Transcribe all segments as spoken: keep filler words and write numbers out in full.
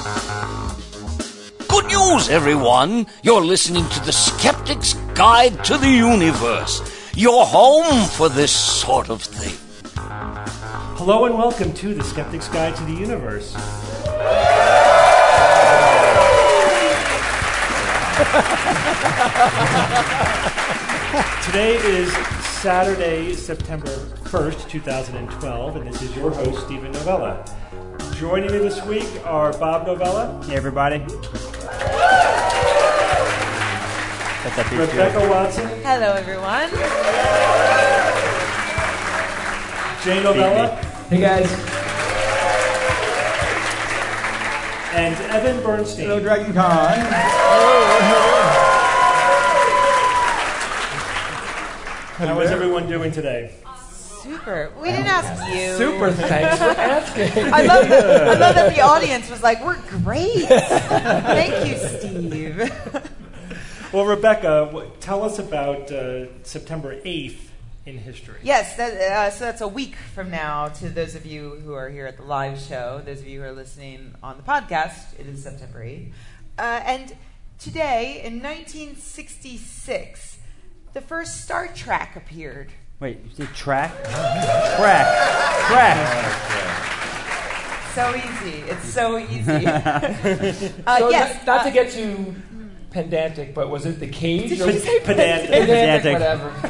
Good news, everyone! You're listening to The Skeptic's Guide to the Universe. Your home for this sort of thing. Hello and welcome to The Skeptic's Guide to the Universe. Today is Saturday, September first, twenty twelve, and this is your host, Stephen Novella. Joining me this week are Bob Novella. Hey, everybody. Rebecca Watson. Hello, everyone. Jay Novella. Hey, guys. And Evan Bernstein. Hello, Dragon Con. How is everyone doing today? Super. We didn't ask you. Super, thanks for asking. I love that. I love that the audience was like, "We're great. Thank you, Steve." Well, Rebecca, what, tell us about uh, September eighth in history. Yes, that, uh, so that's a week from now to those of you who are here at the live show. Those of you who are listening on the podcast, it is September eighth. Uh, and today, in nineteen sixty-six, the first Star Trek appeared. Wait, you said track? Track. Track. So easy. It's so easy. uh, So yes. not, not uh, to get too pedantic, but was it the cage? Did or you say pedantic? pedantic? Pedantic. Whatever.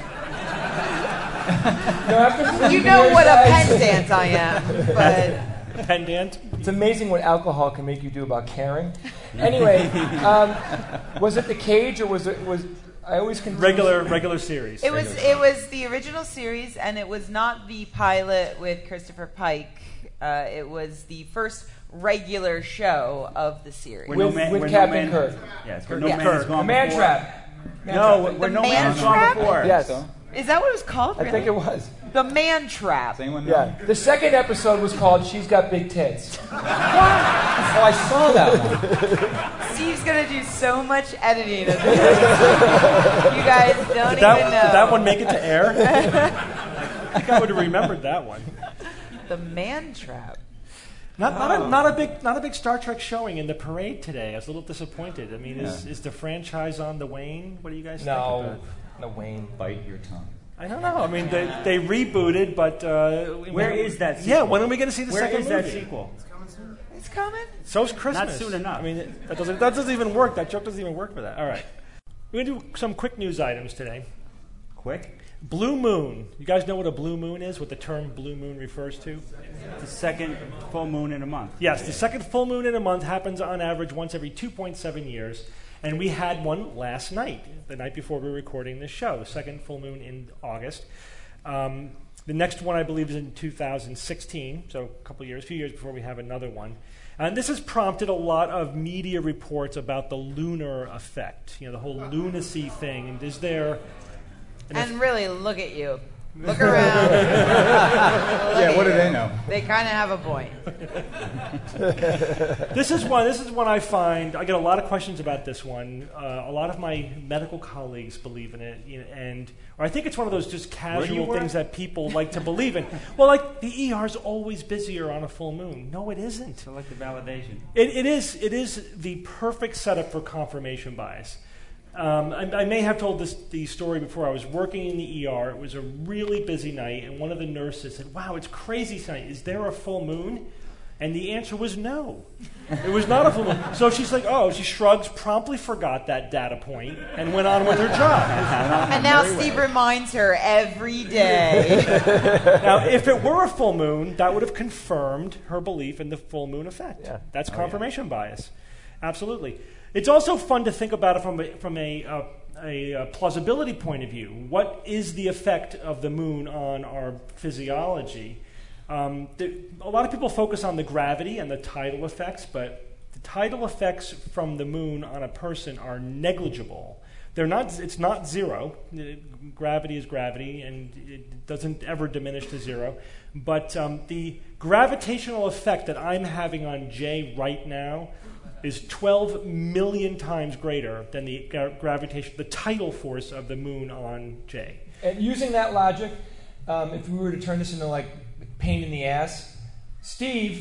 no, after three You know years, what a I- pendant I am, but Pendant. It's amazing what alcohol can make you do about caring. Anyway, um, was it the cage or was it was I always confuse Regular, regular series. it was it was the original series, and it was not the pilot with Christopher Pike. Uh, it was the first regular show of the series. Where no with, man- with where Captain no man- Kirk. Yes, where no Yes. man has A gone man before. trap. Man No, trap. where The no man man has gone trap? before. Yes. So, Is that what it was called? I Really? think it was. The Man Trap. does anyone know? Yeah. The second episode was called "She's Got Big Tits." Oh, I saw that one. Steve's gonna do so much editing of this. You guys don't Did even that, know. did that one make it to air? I think I would have remembered that one. The Man Trap. Not, not, a, not a big, not a big Star Trek showing in the parade today. I was a little disappointed. I mean, is, Yeah. is the franchise on the wane? What do you guys No, think? About no Wayne. Bite your tongue. I don't know. I mean, they they rebooted, but uh, Where is that sequel? Yeah, when are we going to see the Where second is that movie? sequel? It's coming. So's Christmas. Not soon enough. I mean, it, that doesn't that doesn't even work. That joke doesn't even work for that. All right, we're going to do some quick news items today. Quick. Blue moon. You guys know what a blue moon is? What the term blue moon refers to? The second full moon in a month. Yes, the second full moon in a month happens on average once every two point seven years, and we had one last night, the night before we were recording this show, the second full moon in August. Um, the next one, I believe, is in two thousand sixteen, so a couple years, a few years before we have another one. And this has prompted a lot of media reports about the lunar effect, you know, the whole lunacy thing. And is there... an And really, look at you. Look around. Look Yeah, what at do you. they know? They kind of have a point. This is one. This is one I find. I get a lot of questions about this one. Uh, a lot of my medical colleagues believe in it, you know, and or I think it's one of those just Where do you casual work? things that people like to believe in. Well, like the E R is always busier on a full moon. No, it isn't. So like the validation. It, it is. It is the perfect setup for confirmation bias. Um, I, I may have told this the story before. I was working in the E R. It was a really busy night, and one of the nurses said, "Wow, it's crazy tonight. Is there a full moon?" And the answer was no. It was not a full moon. So she's like, "Oh," she shrugs, promptly forgot that data point, and went on with her job. And now Steve reminds her every day. Now, if it were a full moon, that would have confirmed her belief in the full moon effect. Yeah. That's confirmation bias. Absolutely. It's also fun to think about it from a, from a, uh, a, a plausibility point of view. What is the effect of the moon on our physiology? Um, the, a lot of people focus on the gravity and the tidal effects, but the tidal effects from the moon on a person are negligible. They're not. It's not zero. It, gravity is gravity, and it doesn't ever diminish to zero. But um, the gravitational effect that I'm having on Jay right now is twelve million times greater than the gra- gravitation, the tidal force of the moon on Jay. And using that logic, um, if we were to turn this into like pain in the ass, Steve,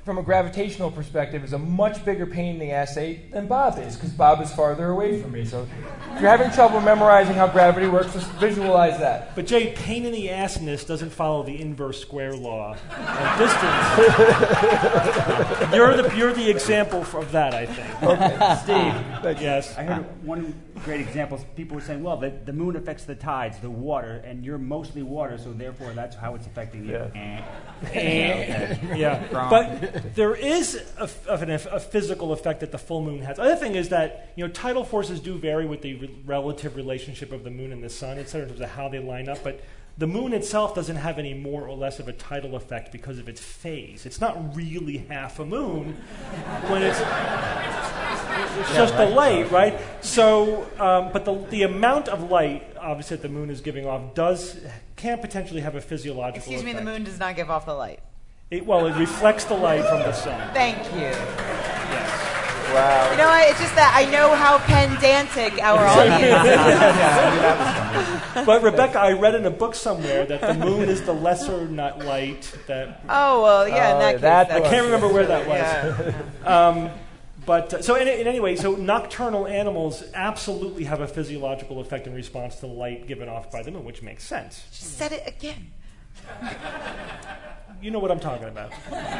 from a gravitational perspective, is a much bigger pain in the ass eight than Bob is, because Bob is farther away from me. So if you're having trouble memorizing how gravity works, just visualize that. But Jay, pain in the assness doesn't follow the inverse square law of distance. you're the you're the example of that, I think. Okay. Steve, Yes. I heard one great example. People were saying, well, the, the moon affects the tides, the water, and you're mostly water, so therefore that's how it's affecting you. Yeah. Eh. Yeah, but there is a, of an, a physical effect that the full moon has. Other thing is that, you know, tidal forces do vary with the re- relative relationship of the moon and the sun, et cetera, in terms of how they line up. But the moon itself doesn't have any more or less of a tidal effect because of its phase. It's not really half a moon when it's it's just the light, right? So, um, but the the amount of light, obviously, that the moon is giving off does can potentially have a physiological Excuse me, effect. the moon does not give off the light. It, well, it reflects the light from the sun. Thank you. Yes. Wow. You know what? It's just that I know how pedantic our audience is. But Rebecca, I read in a book somewhere that the moon is the lesser nut light. That Oh, well, yeah, in Oh, that case. that that's I can't remember where that was. Yeah. Um, but uh, so in, in any way, so nocturnal animals absolutely have a physiological effect in response to the light given off by the moon, which makes sense. Just said it again. You know what I'm talking about.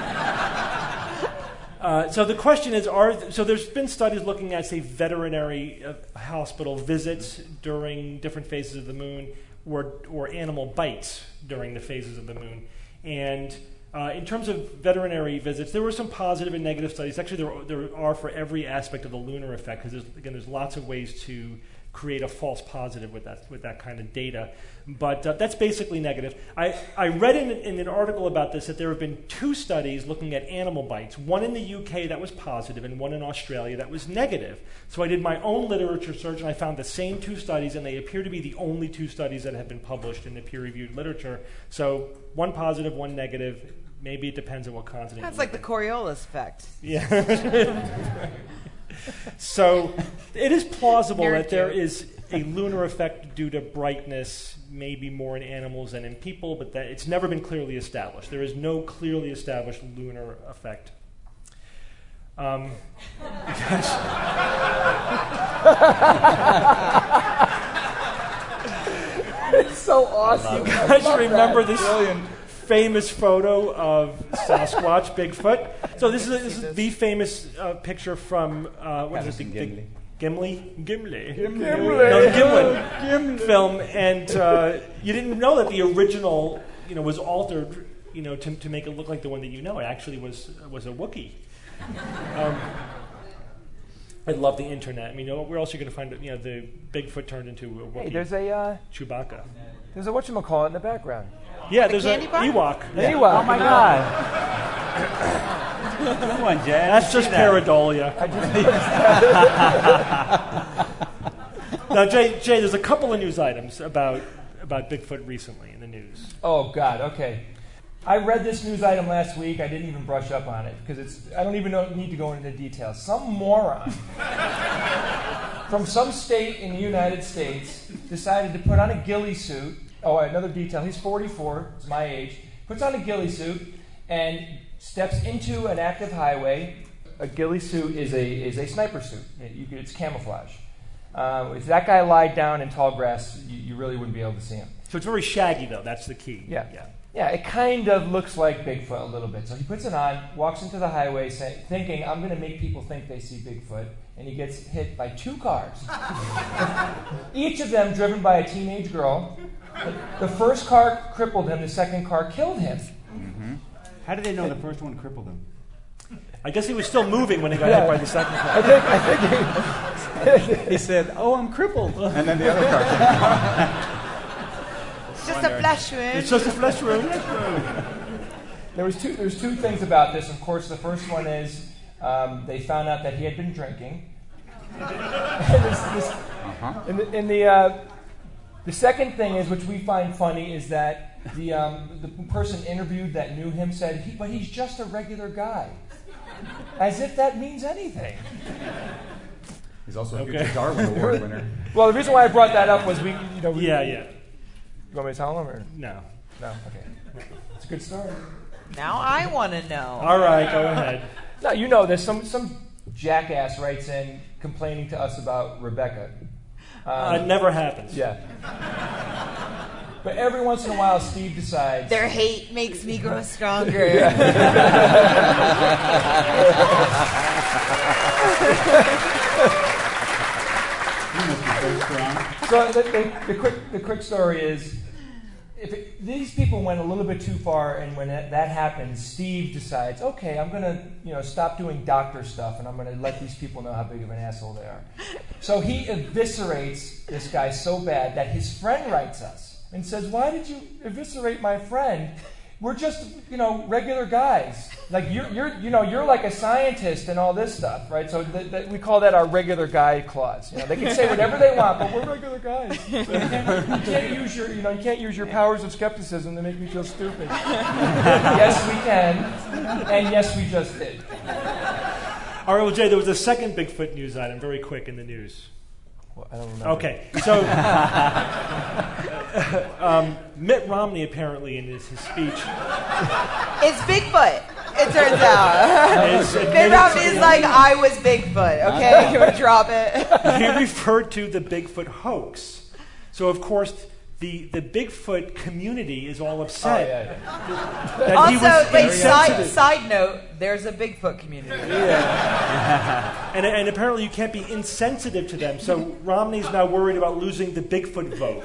Uh, so the question is, are th- so there's been studies looking at, say, veterinary uh, hospital visits during different phases of the moon, or or animal bites during the phases of the moon. And uh, in terms of veterinary visits, there were some positive and negative studies. Actually, there are, there are for every aspect of the lunar effect, because again, there's lots of ways to create a false positive with that with that kind of data. But uh, that's basically negative. I, I read in, in an article about this that there have been two studies looking at animal bites, one in the U K that was positive and one in Australia that was negative. So I did my own literature search and I found the same two studies, and they appear to be the only two studies that have been published in the peer-reviewed literature. So one positive, one negative. Maybe it depends on what continent. That's you like live the Coriolis effect. in. Yeah. So it is plausible Nerd that there joke. is a lunar effect due to brightness, maybe more in animals than in people, but that it's never been clearly established. There is no clearly established lunar effect. Um, It's so awesome. you guys remember this famous photo of Sasquatch, Bigfoot? So this is, a, this is the famous uh, picture from, uh, what is it? The, the, Gimli? Gimli. Gimli. No, the Gimli. Gimli film. And uh, you didn't know that the original, you know, was altered, you know, to, to make it look like the one that you know. It actually was was a Wookiee. Um, I love the internet. I mean, you know, where else are you going to find, you know, the Bigfoot turned into a Wookiee? Hey, there's a uh, Chewbacca. there's a whatchamacallit in the background. Yeah, The there's an candy bar? Ewok. The Ewok. Oh my God! Good one, Jay. That's just pareidolia. Now, Jay, Jay, there's a couple of news items about about Bigfoot recently in the news. Oh God. Okay. I read this news item last week. I didn't even brush up on it because it's. I don't even know, need to go into details. Some moron from some state in the United States decided to put on a ghillie suit. Oh, another detail. He's forty-four. He's my age. Puts on a ghillie suit and steps into an active highway. A ghillie suit is a is a sniper suit. It, you, it's camouflage. Um, if that guy lied down in tall grass, you, you really wouldn't be able to see him. So it's very shaggy, though. That's the key. Yeah. Yeah. Yeah, it kind of looks like Bigfoot a little bit. So he puts it on, walks into the highway say, thinking, I'm going to make people think they see Bigfoot, and he gets hit by two cars. Each of them driven by a teenage girl. The first car crippled him, the second car killed him. Mm-hmm. How did they know the first one crippled him? I guess he was still moving when he got Yeah. hit by the second car. I think, I think he, He said, "Oh, I'm crippled," and then the other car came. It's just a flesh wound. It's just a flesh wound. there was two. There's two things about this. Of course, the first one is um, they found out that he had been drinking. and this, this, Uh-huh. and the, and the, uh, the second thing is, which we find funny, is that the um, the person interviewed that knew him said, he, "But he's just a regular guy," as if that means anything. He's also a Okay. future Darwin Award winner. Well, the reason why I brought that up was we, you know, we, Yeah, yeah. You want me to tell him or No. no? Okay, it's a good story. Now I want to know. All right, go ahead. No, you know this. Some some jackass writes in complaining to us about Rebecca. Um, That never happens. Yeah. But every once in a while, Steve decides. Their hate makes me grow stronger. So the, the, the quick the quick story is, if it, these people went a little bit too far, and when that, that happens, Steve decides, okay, I'm gonna you know stop doing doctor stuff, and I'm gonna let these people know how big of an asshole they are. So he eviscerates this guy so bad that his friend writes us and says, why did you eviscerate my friend? We're just, you know, regular guys. Like you're, you're, you know, you're like a scientist and all this stuff, right? So th- th- we call that our regular guy clause. You know, they can say whatever they want, but we're regular guys. So you, can't, you can't use your, you know, you can't use your powers of skepticism to make me feel stupid. Yes, we can, and yes, we just did. All right, well, Jay, there was a second Bigfoot news item, very quick in the news. Well, I don't remember. Okay, so um, Mitt Romney apparently in his, his speech It's Bigfoot, it turns out. is Mitt admitted Romney is to- like, I was Bigfoot, okay? You would drop it. he referred to the Bigfoot hoax. So, of course, the, the Bigfoot community is all Oh, upset yeah, yeah. that he Also, was wait, side, insensitive. side note, there's a Bigfoot community. And, and apparently you can't be insensitive to them. So Romney's now worried about losing the Bigfoot vote.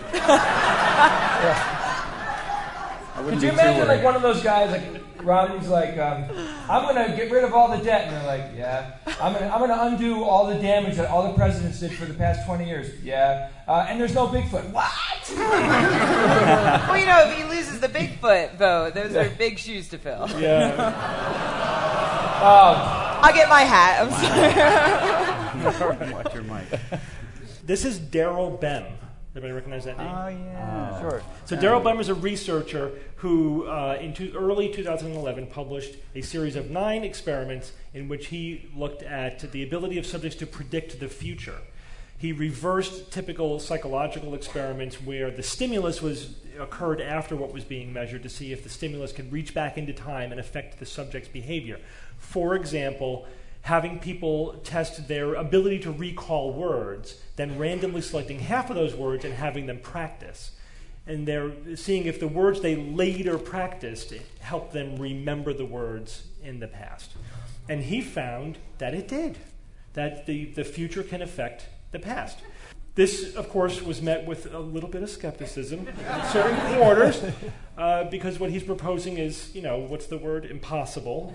Could you imagine like one of those guys like Romney's like, um, I'm gonna get rid of all the debt, and they're like, yeah, I'm gonna I'm gonna undo all the damage that all the presidents did for the past twenty years, yeah, uh, and there's no Bigfoot. What? Well, you know, if he loses the Bigfoot vote, those are big shoes to fill. Yeah. Um, I'll get my hat. I'm sorry. Watch your mic. This is Daryl Bem. Everybody recognize that name? Oh, yeah. sure. So Daryl Bem is a researcher who, uh, in two, early two thousand eleven, published a series of nine experiments in which he looked at the ability of subjects to predict the future. He reversed typical psychological experiments where the stimulus was occurred after what was being measured to see if the stimulus could reach back into time and affect the subject's behavior. For example, having people test their ability to recall words, then randomly selecting half of those words and having them practice. And they're seeing if the words they later practiced helped them remember the words in the past. And he found that it did, that the, the future can affect the past. This, of course, was met with a little bit of skepticism in certain quarters, uh, because what he's proposing is, you know, what's the word? Impossible.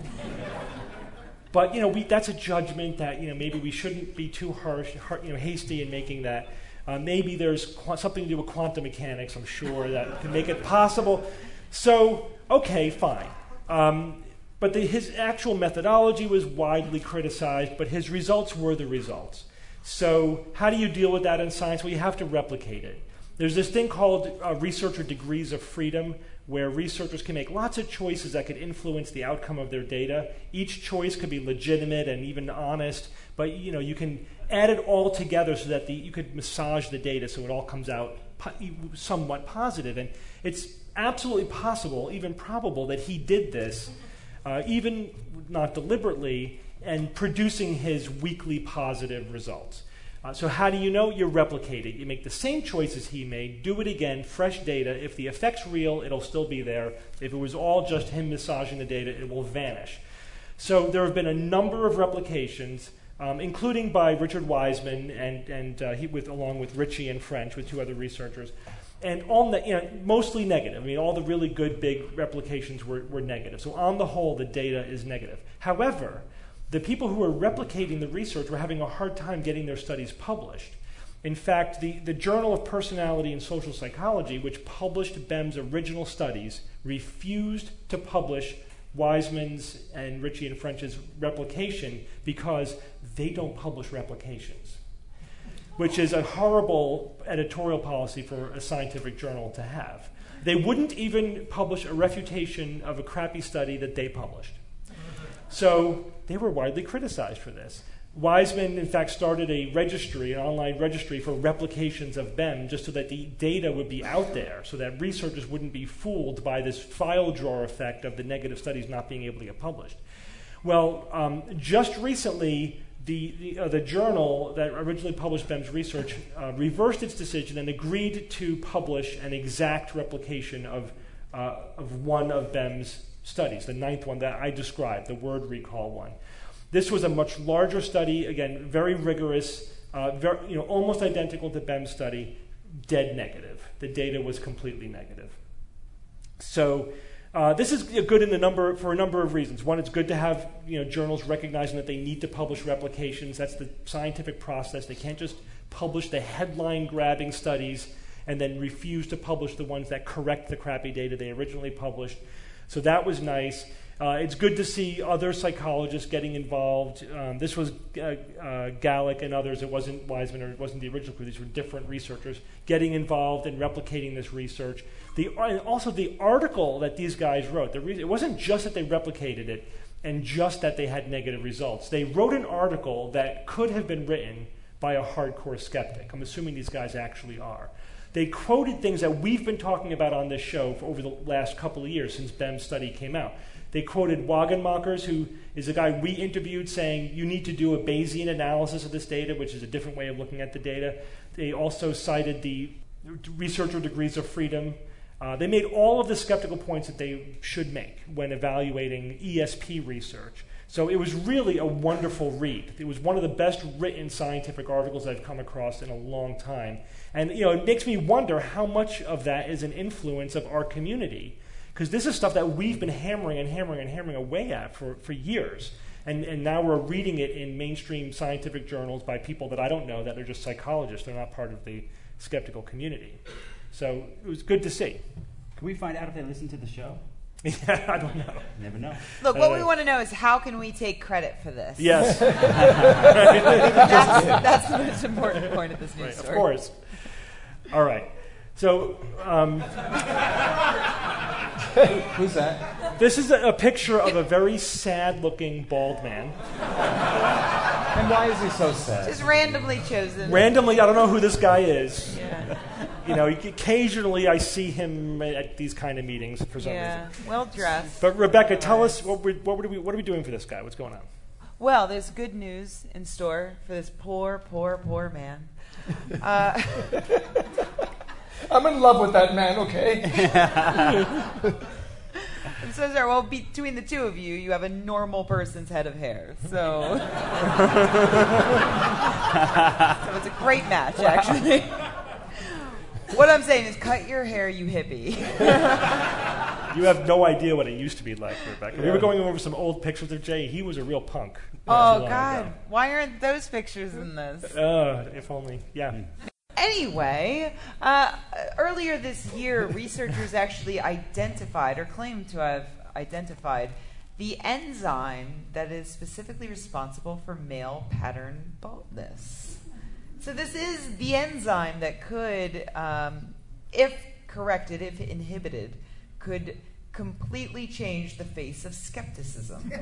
But, you know, we, that's a judgment that, you know, maybe we shouldn't be too harsh, har- you know, hasty in making that. Uh, maybe there's qu- something to do with quantum mechanics, I'm sure, that can make it possible. So, okay, fine. Um, but the, his actual methodology was widely criticized, but his results were the results. So how do you deal with that in science? Well, you have to replicate it. There's this thing called uh, researcher degrees of freedom, where researchers can make lots of choices that could influence the outcome of their data. Each choice could be legitimate and even honest, but you know you can add it all together so that the, you could massage the data so it all comes out po- somewhat positive. And it's absolutely possible, even probable, that he did this, uh, even not deliberately, and producing his weekly positive results. Uh, so how do you know? You replicate it. You make the same choices he made, do it again, fresh data. If the effect's real, it'll still be there. If it was all just him massaging the data, it will vanish. So there have been a number of replications, um, including by Richard Wiseman, and, and uh, he with, along with Ritchie and French, with two other researchers. And all ne- you know, mostly negative. I mean, all the really good big replications were, were negative. So on the whole, the data is negative. However, the people who were replicating the research were having a hard time getting their studies published. In fact, the, the Journal of Personality and Social Psychology, which published Bem's original studies, refused to publish Wiseman's and Ritchie and French's replication because they don't publish replications, which is a horrible editorial policy for a scientific journal to have. They wouldn't even publish a refutation of a crappy study that they published. So they were widely criticized for this. Wiseman, in fact, started a registry, an online registry for replications of B E M, just so that the data would be out there, so that researchers wouldn't be fooled by this file drawer effect of the negative studies not being able to get published. Well, um, just recently, the the, uh, the journal that originally published B E M's research uh, reversed its decision and agreed to publish an exact replication of uh, of one of B E M's studies, the ninth one that I described, the word recall one. This was a much larger study, again, very rigorous, uh, very, you know, almost identical to B E M's study, dead negative. The data was completely negative. So uh, this is good in the number for a number of reasons. One, it's good to have you know journals recognizing that they need to publish replications. That's the scientific process. They can't just publish the headline-grabbing studies and then refuse to publish the ones that correct the crappy data they originally published. So that was nice. Uh, it's good to see other psychologists getting involved. Um, this was uh, uh, Gallick and others. It wasn't Wiseman, or it wasn't the original crew. These were different researchers getting involved and replicating this research. The, and also the article that these guys wrote, the re- it wasn't just that they replicated it and just that they had negative results. They wrote an article that could have been written by a hardcore skeptic. I'm assuming these guys actually are. They quoted things that we've been talking about on this show for over the last couple of years since B E M's study came out. They quoted Wagenmakers, who is a guy we interviewed, saying you need to do a Bayesian analysis of this data, which is a different way of looking at the data. They also cited the researcher degrees of freedom. Uh, they made all of the skeptical points that they should make when evaluating E S P research. So it was really a wonderful read. It was one of the best written scientific articles I've come across in a long time. And you know, it makes me wonder how much of that is an influence of our community. Because this is stuff that we've been hammering and hammering and hammering away at for, for years. And, and now we're reading it in mainstream scientific journals by people that I don't know, that are just psychologists. They're not part of the skeptical community. So it was good to see. Can we find out if they listen to the show? Yeah, I don't know. Never know. Look, what Uh, we want to know is how can we take credit for this? Yes. that's, that's the most important point of this news Right, story. of course. All right. So um, Who's that? this is a, a picture of a very sad-looking bald man. And why is he so sad? Just randomly chosen. Randomly, I don't know who this guy is. Yeah. You know, occasionally I see him at these kind of meetings for some Yeah. reason. Well dressed. But Rebecca, tell us what we're, what, are we, what are we doing for this guy? What's going on? Well, there's good news in store for this poor, poor, poor man. Uh, I'm in love with that man, okay? and so, sir, well, between the two of you, you have a normal person's head of hair. So, so it's a great match, actually. What I'm saying is, cut your hair, you hippie. You have no idea what it used to be like, Rebecca. Yeah. We were going over some old pictures of Jay. He was a real punk. Oh, Not too long God. ago. Why aren't those pictures in this? Uh, if only. Yeah. Anyway, uh, earlier this year, researchers actually identified, or claimed to have identified, the enzyme that is specifically responsible for male pattern baldness. So this is the enzyme that could, um, if corrected, if inhibited, could completely change the face of skepticism.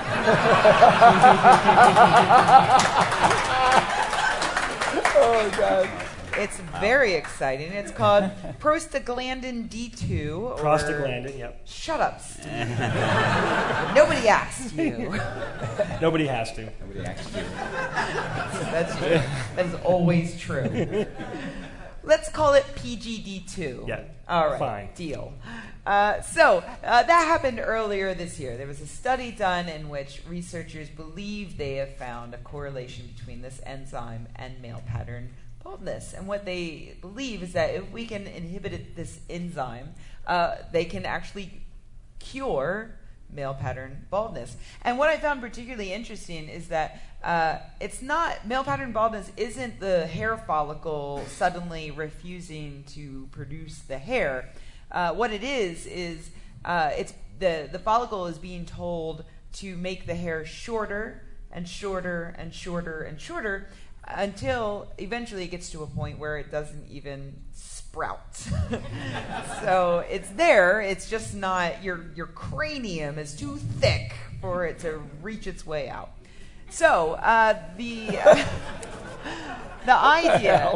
Oh, God. It's very exciting. It's called prostaglandin D two. Or Prostaglandin, yep. Shut up, Steve. Nobody asked you. Nobody has to. Nobody asked you. That's true. That is always true. Let's call it P G D two. Yeah. All right. Fine. Deal. Uh, so uh, that happened earlier this year. There was a study done in which researchers believe they have found a correlation between this enzyme and male pattern baldness. And what they believe is that if we can inhibit it, this enzyme, uh, they can actually cure male pattern baldness. And what I found particularly interesting is that uh, it's not, male pattern baldness isn't the hair follicle suddenly refusing to produce the hair. Uh, what it is, is uh, it's the, the follicle is being told to make the hair shorter and shorter and shorter and shorter until eventually it gets to a point where it doesn't even sprout. So it's there, it's just not, your your cranium is too thick for it to reach its way out. So uh, the uh, the idea.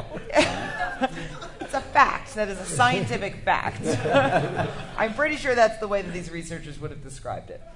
It's a fact. That is a scientific fact. I'm pretty sure that's the way that these researchers would have described it.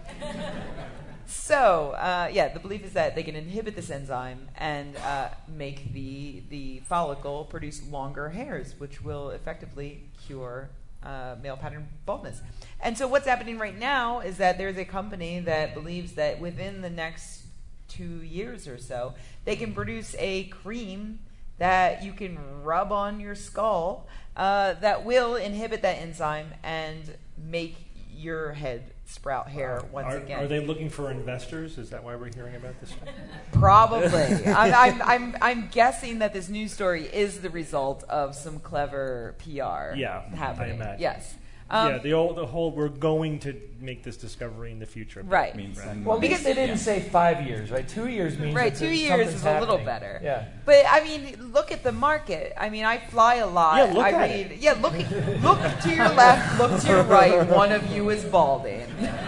So, uh, yeah, the belief is that they can inhibit this enzyme and uh, make the the follicle produce longer hairs, which will effectively cure uh, male pattern baldness. And so what's happening right now is that there's a company that believes that within the next two years or so, they can produce a cream that you can rub on your skull uh, that will inhibit that enzyme and make your head sprout hair once are, again. Are they looking for investors? Is that why we're hearing about this stuff? Probably. I'm, I'm, I'm, I'm guessing that this news story is the result of some clever P R Yeah, happening. I imagine. Yes. Um, yeah, the old, the whole, we're going to make this discovery in the future. Right. Means then- Well, Because- because they didn't say five years, right? Two years means Right, that two there's- years something's is a little happening. better. Yeah. But I mean, look at the market. I mean, I fly a lot. Yeah, look I at read. it. Yeah, look. Look to your left. Look to your right. One of you is balding.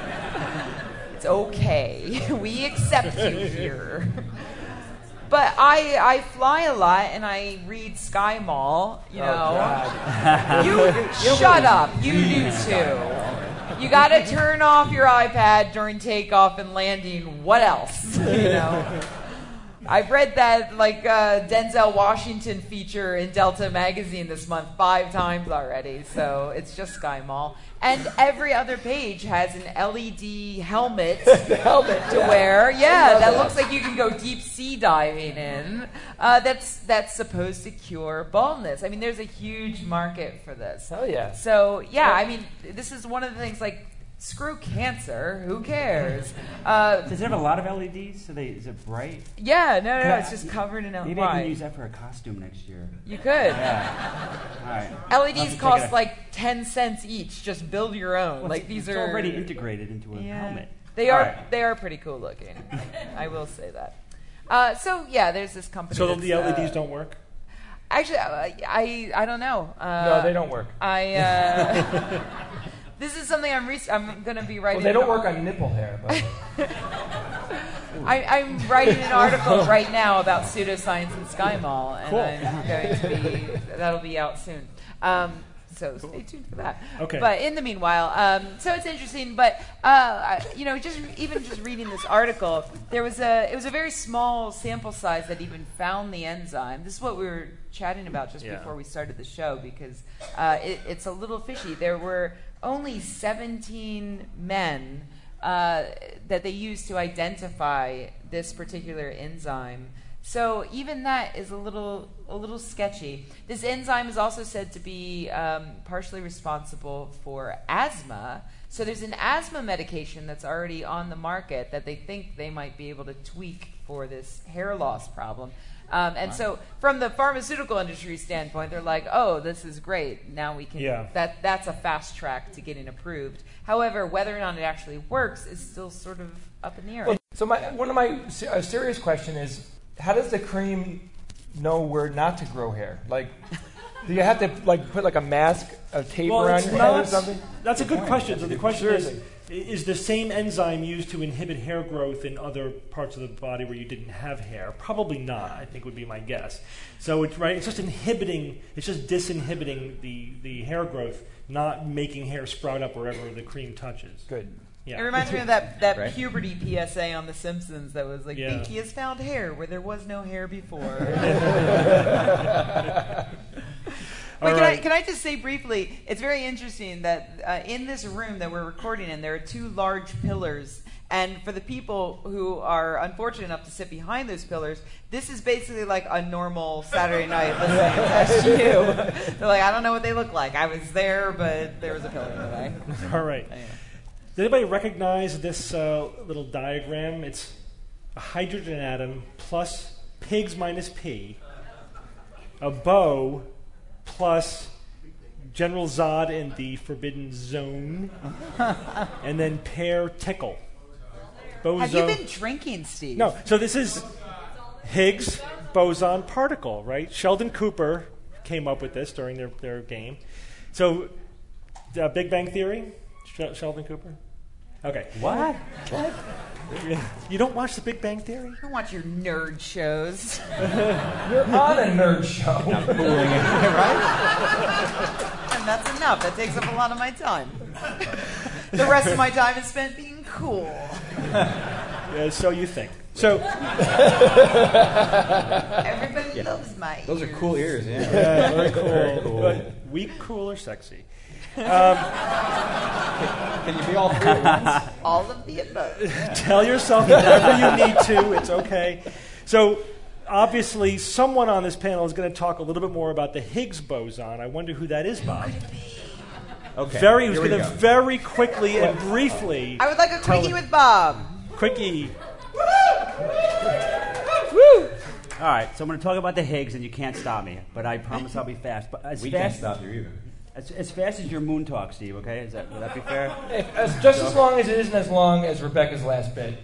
It's okay. We accept you here. But I I fly a lot and I read Sky Mall. You Oh, know. God. You shut up. You do too. You got to turn off your iPad during takeoff and landing. What else? You know. I've read that like uh, Denzel Washington feature in Delta magazine this month five times already. So it's just Sky Mall, and every other page has an L E D helmet, helmet to wear. Yeah, that looks like you can go deep sea diving in. Uh, that's that's supposed to cure baldness. I mean, there's a huge market for this. Hell yeah. So yeah, I mean, this is one of the things like. Screw cancer. Who cares? Uh, Does it have a lot of L E Ds? So they, is it bright? yeah, no, no, no. It's just covered in L E D. Maybe I can use that for a costume next year. You could. Yeah. All right. L E I'll have Ds to take cost a- like ten cents each. Just build your own. Well, like it's, these it's are already integrated into a yeah. helmet. They All are. right. They are pretty cool looking. I will say that. Uh, so yeah, there's this company. So that's, the L E Ds uh, don't work? Actually, I I, I don't know. Uh, No, they don't work. I. Uh, this is something I'm re- I'm going to be writing. Well, they don't an work ar- on nipple hair, but I, I'm writing an article right now about pseudoscience in Sky Mall, and Cool. I'm going to be that'll be out soon. Um, so stay tuned for that. Okay. But in the meanwhile, um, so it's interesting. But uh, I- you know, just even just reading this article, there was a it was a very small sample size that even found the enzyme. This is what we were chatting about just Yeah. before we started the show because uh, it, it's a little fishy. There were only seventeen men uh, that they used to identify this particular enzyme. So even that is a little a little sketchy. This enzyme is also said to be um, partially responsible for asthma. So there's an asthma medication that's already on the market that they think they might be able to tweak for this hair loss problem. Um, and so from the pharmaceutical industry standpoint, they're like, oh, this is great. Now we can, Yeah. that that's a fast track to getting approved. However, whether or not it actually works is still sort of up in the air. Well, so my one of my se- a serious question is, how does the cream know where not to grow hair? Like, do you have to like put like a mask of tape Well, around it's your head or not. something? That's a good question. So the question is, Seriously. is the same enzyme used to inhibit hair growth in other parts of the body where you didn't have hair? Probably not, I think would be my guess. So it's right, it's just inhibiting, it's just disinhibiting the, the hair growth, not making hair sprout up wherever the cream touches. Good. Yeah. It reminds me of that, that Right. puberty P S A on The Simpsons that was like, Yeah. Pinky has found hair where there was no hair before. Wait, All can, I, right. can I just say briefly, it's very interesting that uh, in this room that we're recording in, there are two large pillars. And for the people who are unfortunate enough to sit behind those pillars, this is basically like a normal Saturday night listening to S G U. They're like, I don't know what they look like. I was there, but there was a pillar in the way. All right. Anyway. Did anybody recognize this uh, little diagram? It's a hydrogen atom plus pigs minus P, a bow plus General Zod in the Forbidden Zone, and then pear tickle. Boson. Have you been drinking, Steve? No, so this is Higgs boson particle, right? Sheldon Cooper came up with this during their, their game. So, uh, Big Bang Theory? Sh- Sheldon Cooper? Okay. What? What? You don't watch The Big Bang Theory? I don't watch your nerd shows. You're on a nerd show. And that's enough. That takes up a lot of my time. The rest of my time is spent being cool. Yeah, so you think. So everybody yeah. loves my ears. Those are cool ears, yeah. Yeah, very cool. Very cool. But weak, cool, or sexy? Um, can, can you be all three at once? All of the above. Tell yourself whatever you need to. It's okay. So obviously, someone on this panel is going to talk a little bit more about the Higgs boson. I wonder who that is, Bob. Okay. Very, who's going to very quickly and briefly. I would like a quickie with Bob. Quickie. Woo! All right, so I'm going to talk about the Higgs, and you can't stop me, but I promise I'll be fast. But as we fast, can't stop you either. As, as fast as your moon talk, Steve. Okay, is that would that be fair? If, as, just so. As long as it isn't as long as Rebecca's last bit.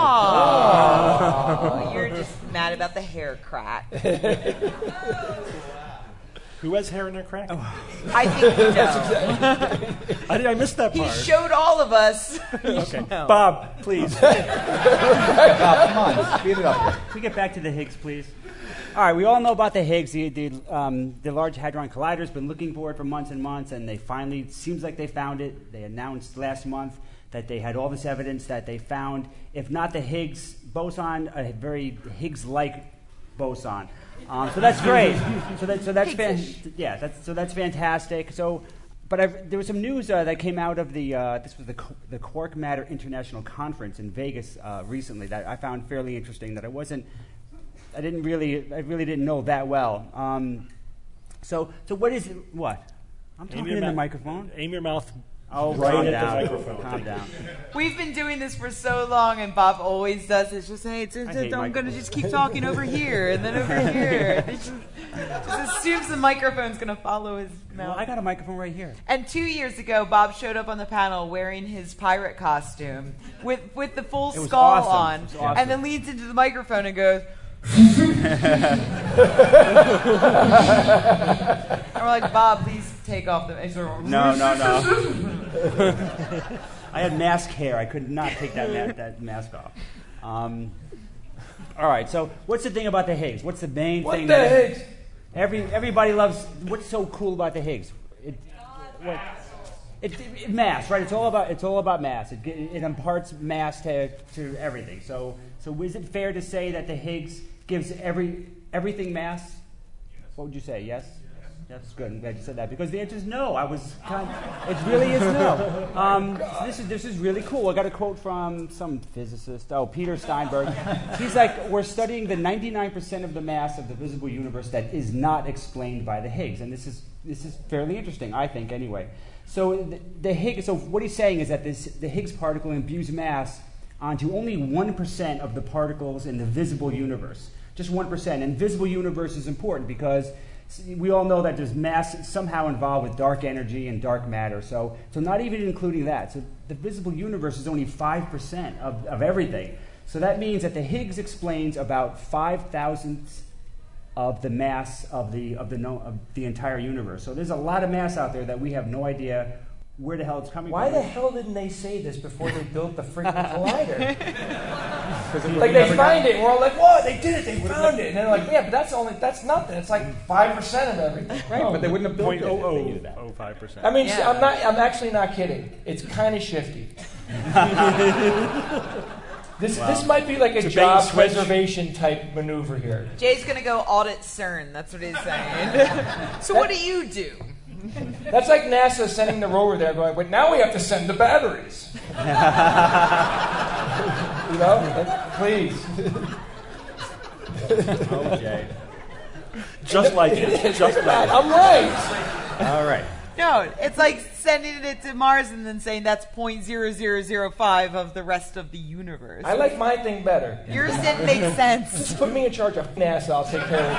Aww, you're just mad about the hair crack. Who has hair in their crack? Oh. I think you know. I did. I missed that part. He showed all of us. Okay, Bob, please. Bob, come on, speed it up here. Can we get back to the Higgs, please? All right, we all know about the Higgs. The, the, um, the Large Hadron Collider has been looking for it for months and months, and they finally, seems like they found it. They announced last month that they had all this evidence that they found, if not the Higgs boson, a very Higgs-like boson. Um, so that's great. So, that, so that's fan- yeah. That's, so that's fantastic. So, but I've, there was some news uh, that came out of the uh, this was the the Quark Matter International Conference in Vegas uh, recently that I found fairly interesting. That I wasn't, I didn't really, I really didn't know that well. Um, so, so what is it? What? I'm talking in the microphone. Aim your mouth. Oh, right calm at down. the microphone. Calm down. We've been doing this for so long, and Bob always does it. Just hey, it's, it's, it's, I'm going to just keep talking over here and then over here. It just, just assumes the microphone's going to follow his mouth. Well, I got a microphone right here. And two years ago, Bob showed up on the panel wearing his pirate costume with with the full It was skull awesome. on, It was awesome. and then leans into the microphone and goes. And we're like, Bob, please take off the. No, no, no. I had mask hair. I could not take that ma- that mask off. Um, all right. So, what's the thing about the Higgs? What's the main what thing? What the that Higgs? Every everybody loves. What's so cool about the Higgs? It, what, it, it, it mass, right? It's all about it's all about mass. It, it imparts mass to to everything. So, so is it fair to say that the Higgs gives every everything mass? What would you say? Yes? That's good. I'm glad you said that because the answer is no. I was kind of, it really is no. Um, so this is this is really cool. I got a quote from some physicist. Oh, Peter Steinberg. He's like, we're studying the ninety-nine percent of the mass of the visible universe that is not explained by the Higgs, and this is this is fairly interesting, I think, anyway. So the, the Higgs. So what he's saying is that this the Higgs particle imbues mass onto only one percent of the particles in the visible universe. Just one percent. And visible universe is important because we all know that there's mass somehow involved with dark energy and dark matter. So, so not even including that. So the visible universe is only five percent of, of everything. So that means that the Higgs explains about five thousandths of the mass of the, of, the no, of the entire universe. So there's a lot of mass out there that we have no idea where the hell it's coming Why from. Why the hell didn't they say this before they built the freaking collider? Like they find it, and we're all like, "Whoa, they did it! They found it!" And they're like, "Yeah, but that's only that's nothing. It's like five percent of everything." Right, oh, but they wouldn't have built point it oh if oh they knew that. oh five percent. I mean, Yeah. I'm not. I'm actually not kidding. It's kind of shifty. This Wow. this might be like a To bait job and switch. preservation type maneuver here. Jay's going to go audit CERN. That's what he's saying. So what do you do? That's like NASA sending the rover there, going, "But now we have to send the batteries." You know, like, please. Oh, Jay. Just like it. Just like it. I'm right. All right. No, it's like sending it to Mars and then saying that's zero point zero zero zero five of the rest of the universe. I like my thing better. Yours didn't make sense. Just put me in charge of NASA. I'll take care of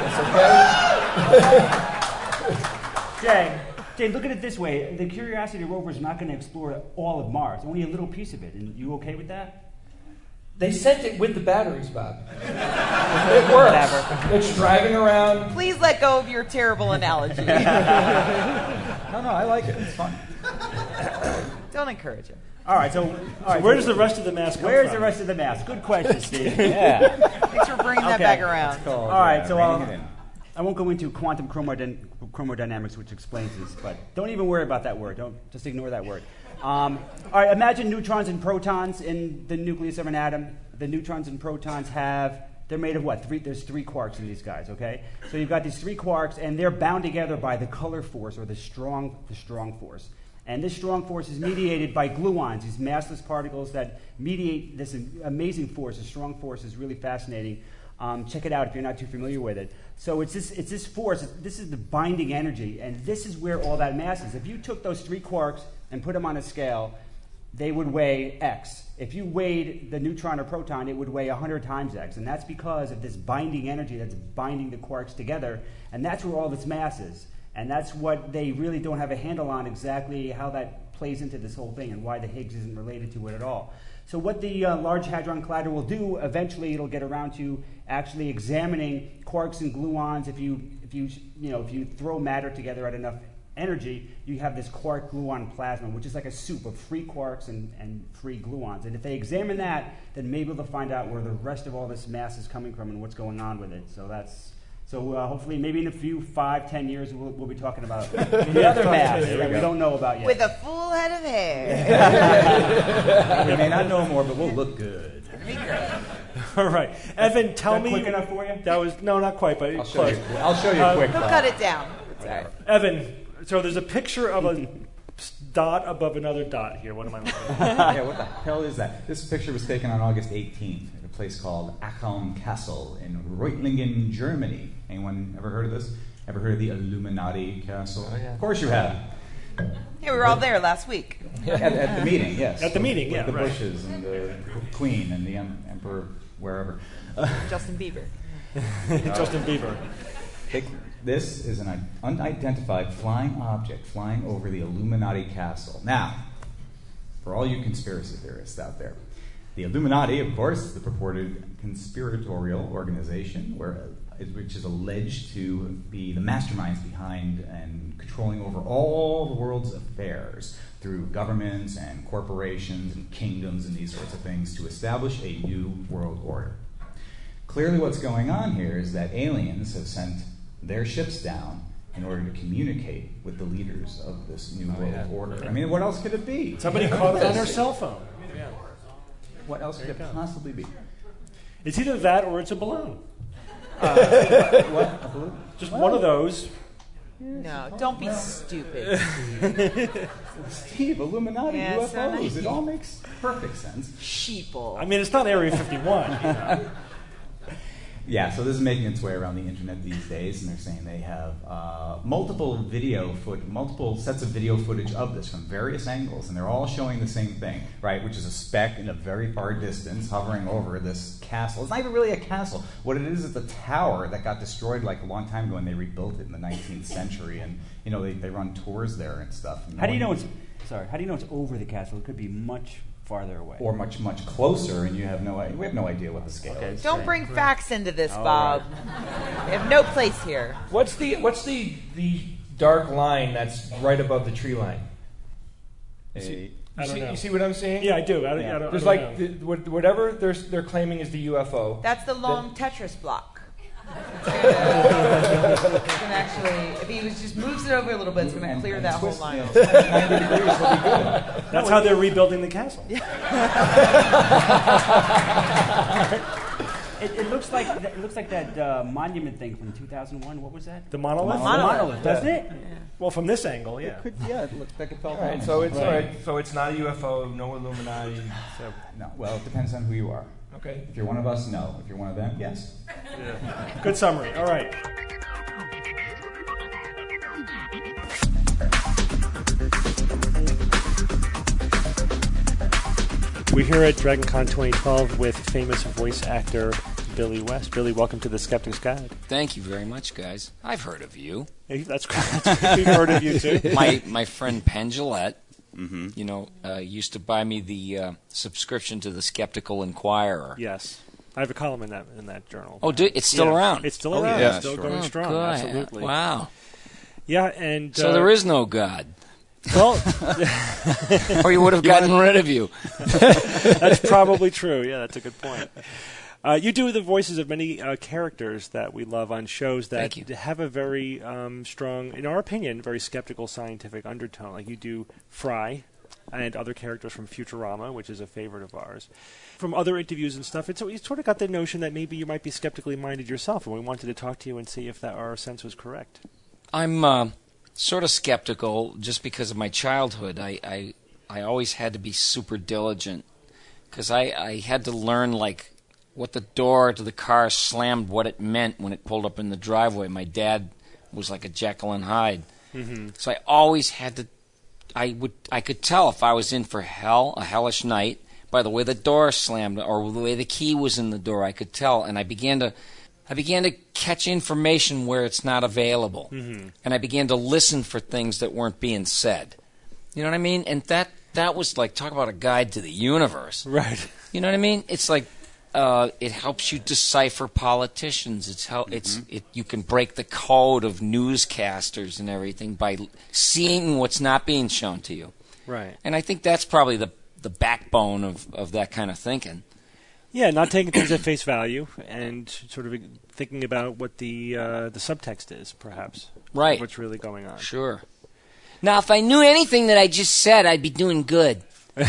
this, okay? Jay, Jay, look at it this way. The Curiosity rover is not going to explore all of Mars, only a little piece of it. And you okay with that? They sent it with the batteries, Bob. It works. Whatever. It's driving around. Please let go of your terrible analogy. No, no, I like it. It's fun. Don't encourage him. All right, so, all right, Where so does the rest of the mass come where's from? the rest of the mass? Good question, Steve. Yeah. Thanks for bringing that Okay. back around. Called, All right, uh, so reining I'll, it in. I won't go into quantum chromodyn- chromodynamics, which explains this, but don't even worry about that word. Don't just ignore that word. Um, all right, imagine neutrons and protons in the nucleus of an atom. The neutrons and protons have they're made of what? Three. There's three quarks in these guys. Okay, so you've got these three quarks, and they're bound together by the color force or the strong the strong force. And this strong force is mediated by gluons, these massless particles that mediate this amazing force. The strong force is really fascinating. Um, check it out if you're not too familiar with it. So it's this, it's this force, it's, this is the binding energy, and this is where all that mass is. If you took those three quarks and put them on a scale, they would weigh X. If you weighed the neutron or proton, it would weigh one hundred times X, and that's because of this binding energy that's binding the quarks together, and that's where all this mass is. And that's what they really don't have a handle on exactly how that plays into this whole thing and why the Higgs isn't related to it at all. So what the uh, Large Hadron Collider will do, eventually it'll get around to actually examining quarks and gluons. If you, if you, you know, if you throw matter together at enough energy, you have this quark-gluon plasma, which is like a soup of free quarks and, and free gluons. And if they examine that, then maybe they'll find out where the rest of all this mass is coming from and what's going on with it. So that's... So uh, hopefully, maybe in a few, five, ten years, we'll, we'll be talking about the other mass that we don't know about yet. With a full head of hair. We may not know more, but we'll look good. All right, Evan, tell that me. quick enough for you? That was no, not quite, but I'll show close. you. I'll show you Uh, quick. He'll Bob. cut it down. It's all right. Evan, so there's a picture of a dot above another dot here. What am I looking at? Yeah, what the hell is that? This picture was taken on August eighteenth at a place called Acham Castle in Reutlingen, Germany. Anyone ever heard of this? Ever heard of the Illuminati Castle? Oh, yeah. Of course you have. Yeah, we were all there last week. At, at the meeting, yes. At the meeting, With yeah, the right. Bushes and the Queen and the em- Emperor, wherever. Justin Bieber. Justin Bieber. It- This is an unidentified flying object flying over the Illuminati castle. Now, for all you conspiracy theorists out there, the Illuminati, of course, is the purported conspiratorial organization where, which is alleged to be the masterminds behind and controlling over all the world's affairs through governments and corporations and kingdoms and these sorts of things to establish a new world order. Clearly what's going on here is that aliens have sent their ships down in order to communicate with the leaders of this new world yeah. order. I mean, what else could it be? Somebody caught it on their cell phone. Yeah. What else could it possibly be? It's either that or it's a balloon. What? A balloon? Just one of those. No, don't be stupid. Steve, Illuminati, Yeah, U F Os. so nice. It all makes perfect sense. Sheeple. I mean, it's not Area fifty-one. You know. Yeah, so this is making its way around the internet these days, and they're saying they have uh, multiple video foot, multiple sets of video footage of this from various angles, and they're all showing the same thing, right? Which is a speck in a very far distance hovering over this castle. It's not even really a castle. What it is is a tower that got destroyed like a long time ago, and they rebuilt it in the nineteenth century, and you know they, they run tours there and stuff. And How do you know no it's sorry? How do you know it's over the castle? It could be much farther away. or much much closer, and you have no idea. We have no idea what the scale Okay. is. Don't bring facts into this, All Bob. We have no place here. What's the what's the the dark line that's right above the tree line? A- I You don't see, know. you see what I'm saying? Yeah, I do. I, don't- Yeah. I don't, There's I don't like know. the, what- whatever they're they're claiming is the U F O. That's the long Tetris block. It's gonna, it's gonna actually, if he was just moves it over a little bit, it's going to and- clear and that whole twist, line. you know, ninety degrees will be good. That's how they're rebuilding the castle. It, it looks like th- it looks like that uh, monument thing from two thousand one. What was that? The monolith? The Monolith. monolith, doesn't it? Well, from this angle, yeah. Could, yeah, it looks like it fell All right, down. so it's Right. all right. So it's not a U F O, no Illuminati. So No, well, it depends on who you are. okay. If you're one of us, no. If you're one of them, yes. Good summary. All right. We're here at DragonCon twenty twelve with famous voice actor Billy West. Billy, welcome to the Skeptic's Guide. Thank you very much, guys. I've heard of you. Hey, that's great. That's great. We've heard of you too. My my friend Penn Jillette, you know, uh, used to buy me the uh, subscription to the Skeptical Inquirer. Yes, I have a column in that in that journal. Oh, do, it's still Yeah. around. It's still Oh, around. yeah, it's still sure. going Oh, strong. good. Absolutely. Wow. Yeah, and So uh, there is no God. Well, or he would have gotten rid of you. that's probably true. Yeah, that's a good point. Uh, you do the voices of many uh, characters that we love on shows that have a very um, strong, in our opinion, very skeptical scientific undertone. Like you do Fry and other characters from Futurama, which is a favorite of ours. From other interviews and stuff, it's, you sort of got the notion that maybe you might be skeptically minded yourself, and we wanted to talk to you and see if that our sense was correct. I'm uh, sort of skeptical just because of my childhood. I, I, I always had to be super diligent because I, I had to learn, like, what the door to the car slammed, what it meant when it pulled up in the driveway. My dad was like a Jekyll and Hyde. Mm-hmm. So I always had to, I would, I could tell if I was in for hell, a hellish night, by the way the door slammed or the way the key was in the door. I could tell, and I began to, I began to catch information where it's not available, mm-hmm. and I began to listen for things that weren't being said. You know what I mean? And that that was like, talk about a guide to the universe, right? You know what I mean? It's like. Uh, it helps you decipher politicians. It's how mm-hmm. it's it. You can break the code of newscasters and everything by seeing what's not being shown to you. Right. And I think that's probably the the backbone of, of that kind of thinking. Yeah, not taking things at face value and sort of thinking about what the uh, the subtext is, perhaps. Right. What's really going on. Sure. Now, if I knew anything that I just said, I'd be doing good.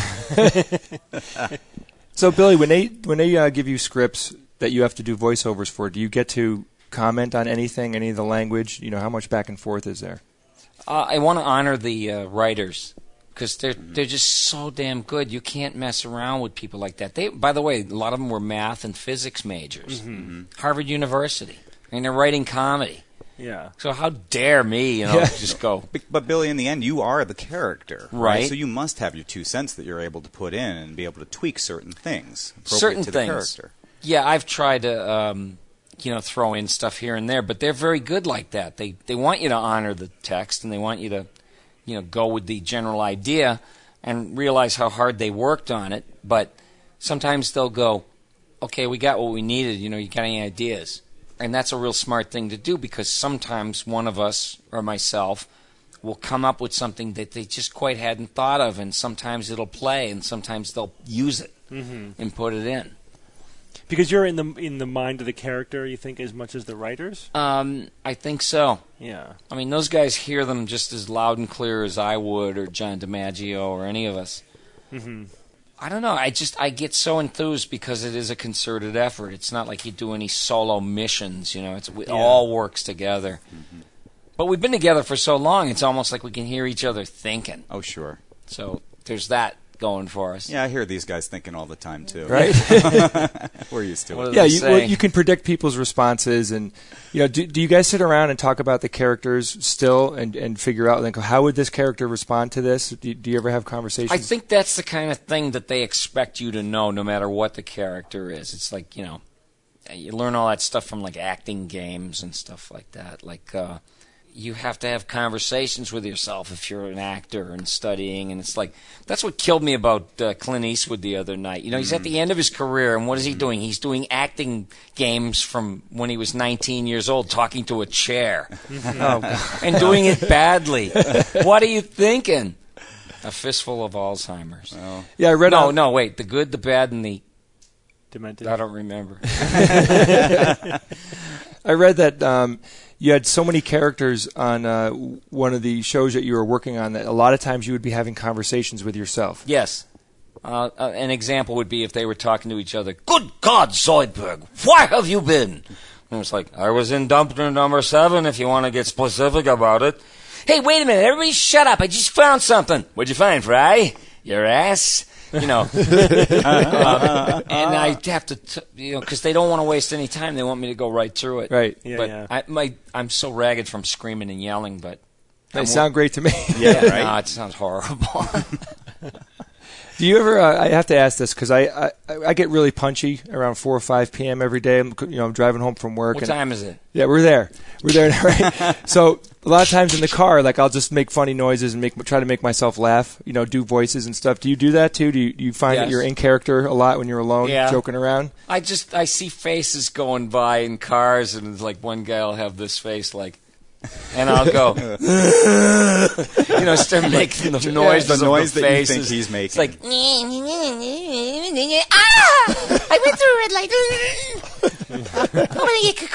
So, Billy, when they when they uh, give you scripts that you have to do voiceovers for, do you get to comment on anything, any of the language? You know, how much back and forth is there? Uh, I want to honor the uh, writers because they're they're just so damn good. You can't mess around with people like that. They, by the way, a lot of them were math and physics majors, mm-hmm. Harvard University, and they're writing comedy. Yeah. So how dare me, you know, yeah. just go. But, but Billy, in the end, you are the character, right? right? So you must have your two cents that you're able to put in and be able to tweak certain things, certain to things. The character. Yeah, I've tried to, um, you know, throw in stuff here and there, but they're very good like that. They they want you to honor the text and they want you to, you know, go with the general idea and realize how hard they worked on it. But sometimes they'll go, okay, we got what we needed. You know, you got any ideas? And that's a real smart thing to do because sometimes one of us or myself will come up with something that they just quite hadn't thought of, and sometimes it'll play, and sometimes they'll use it mm-hmm. and put it in. Because you're in the in the mind of the character, you think, as much as the writers? Um, I think so. Yeah. I mean, those guys hear them just as loud and clear as I would, or John DiMaggio, or any of us. Mm-hmm. I don't know. I just I get so enthused because it is a concerted effort. It's not like you do any solo missions. You know, it's, it yeah. all works together. Mm-hmm. But we've been together for so long, it's almost like we can hear each other thinking. Oh, sure. So there's that going for us. Yeah, I hear these guys thinking all the time too. Right? We're used to what it. Yeah, you, well, you can predict people's responses, and you know, do, do you guys sit around and talk about the characters still, and, and figure out like how would this character respond to this? Do, do you ever have conversations? I think that's the kind of thing that they expect you to know, no matter what the character is. It's like, you know, you learn all that stuff from like acting games and stuff like that. Like. Uh, You have to have conversations with yourself if you're an actor and studying, and it's like that's what killed me about uh, Clint Eastwood the other night. You know, he's mm-hmm. at the end of his career, and what is he doing? He's doing acting games from when he was nineteen years old, talking to a chair, mm-hmm. oh, and doing it badly. What are you thinking? A fistful of Alzheimer's. Well, yeah, I read. No, on- no, wait. The good, the bad, and the demented. I don't remember. I read that. Um, You had so many characters on uh, one of the shows that you were working on that a lot of times you would be having conversations with yourself. Yes. Uh, uh, an example would be if they were talking to each other. Good God, Zoidberg, where have you been? And it's like, I was in dumpster number seven if you want to get specific about it. Hey, wait a minute, everybody shut up. I just found something. What'd you find, Fry? Your ass? You know, uh, and I have to, t- you know, because they don't want to waste any time. They want me to go right through it. Right. Yeah, but yeah. I, my, I'm so ragged from screaming and yelling, but they I'm sound w- great to me. Yeah, right. No, it sounds horrible. Do you ever? Uh, I have to ask this because I, I I get really punchy around four or five p.m. every day. I'm, you know, I'm driving home from work. What and, time is it? Yeah, we're there. We're there, right? So a lot of times in the car, like I'll just make funny noises and make try to make myself laugh. You know, do voices and stuff. Do you do that too? Do you, do you find yes. that you're in character a lot when you're alone, yeah. joking around? I just I see faces going by in cars, and it's like one guy will have this face like, and I'll go, you know, start making the noises the noise of the that faces. you think he's making. It's like, Ah! I went through a red light. I'm gonna get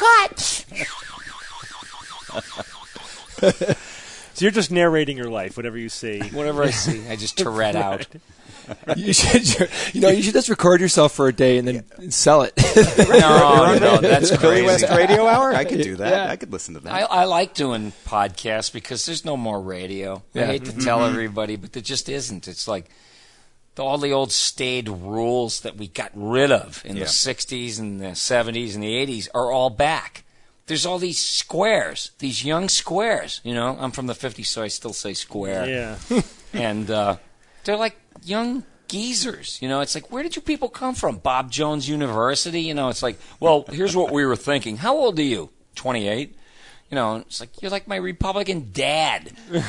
caught. So you're just narrating your life, whatever you see. whatever I see, I just Tourette out. You should, you know, you should just record yourself for a day and then sell it. No, no, that's Philly crazy. West Radio Hour? I could do that. Yeah. I could listen to that. I, I like doing podcasts because there's no more radio. I Yeah. hate to tell everybody, but there just isn't. It's like the, all the old staid rules that we got rid of in Yeah. the sixties and the seventies and the eighties are all back. There's all these squares, these young squares. You know, I'm from the fifties, so I still say square. Yeah. And uh, they're like young geezers. You know, it's like, where did you people come from? Bob Jones University? You know, it's like, well, here's what we were thinking. How old are you? twenty-eight? You know, it's like, you're like my Republican dad.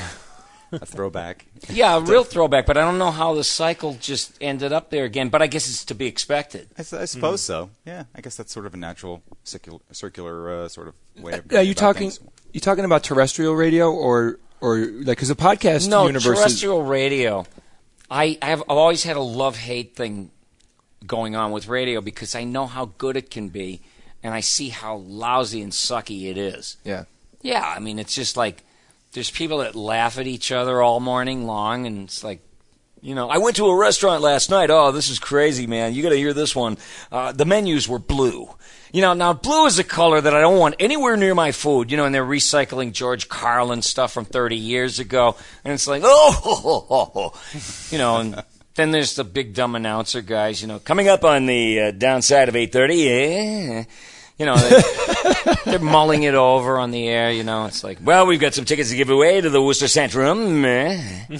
A throwback. Yeah, a real throwback, but I don't know how the cycle just ended up there again, but I guess it's to be expected. I, s- I suppose so. Yeah, I guess that's sort of a natural circular, circular uh, sort of way of. Are you about talking? things. You talking about terrestrial radio or or like because the podcast No, universe is terrestrial radio. I I have I've always had a love-hate thing going on with radio because I know how good it can be, and I see how lousy and sucky it is. yeah. Yeah, I mean, it's just like there's people that laugh at each other all morning long, and it's like, you know, I went to a restaurant last night. Oh, this is crazy, man. You got to hear this one. Uh, the menus were blue. You know, now blue is a color that I don't want anywhere near my food. You know, and they're recycling George Carlin stuff from thirty years ago, and it's like, oh, ho, ho, ho, ho. You know, and then there's the big dumb announcer guys. You know, coming up on the uh, downside of eight thirty. Yeah. You know, they, they're mulling it over on the air, you know. It's like, well, we've got some tickets to give away to the Worcester Centrum. Eh.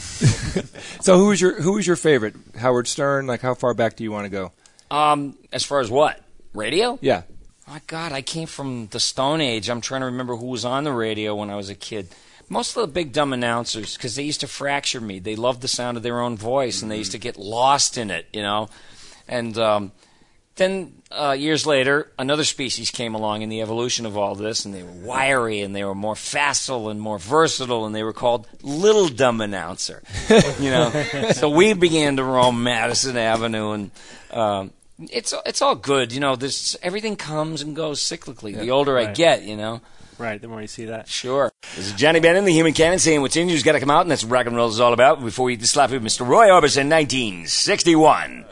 So who was your who was your favorite? Howard Stern? Like how far back do you want to go? Um, as far as what? Radio? Yeah. Oh, God, I came from the Stone Age. I'm trying to remember who was on the radio when I was a kid. Most of the big dumb announcers, because they used to fracture me. They loved the sound of their own voice, and they used to get lost in it, you know. And um, then uh, years later, another species came along in the evolution of all this, and they were wiry, and they were more facile and more versatile, and they were called Little Dumb Announcer. You know, so we began to roam Madison Avenue, and um, it's it's all good. You know, this everything comes and goes cyclically. The older I Right. get, you know. Right, the more you see that. Sure. This is Johnny Bennett, the Human Cannon, saying what's in you's got to come out, and that's what rock and roll is all about. Before we eat the slap with Mister Roy Orbison, nineteen sixty-one.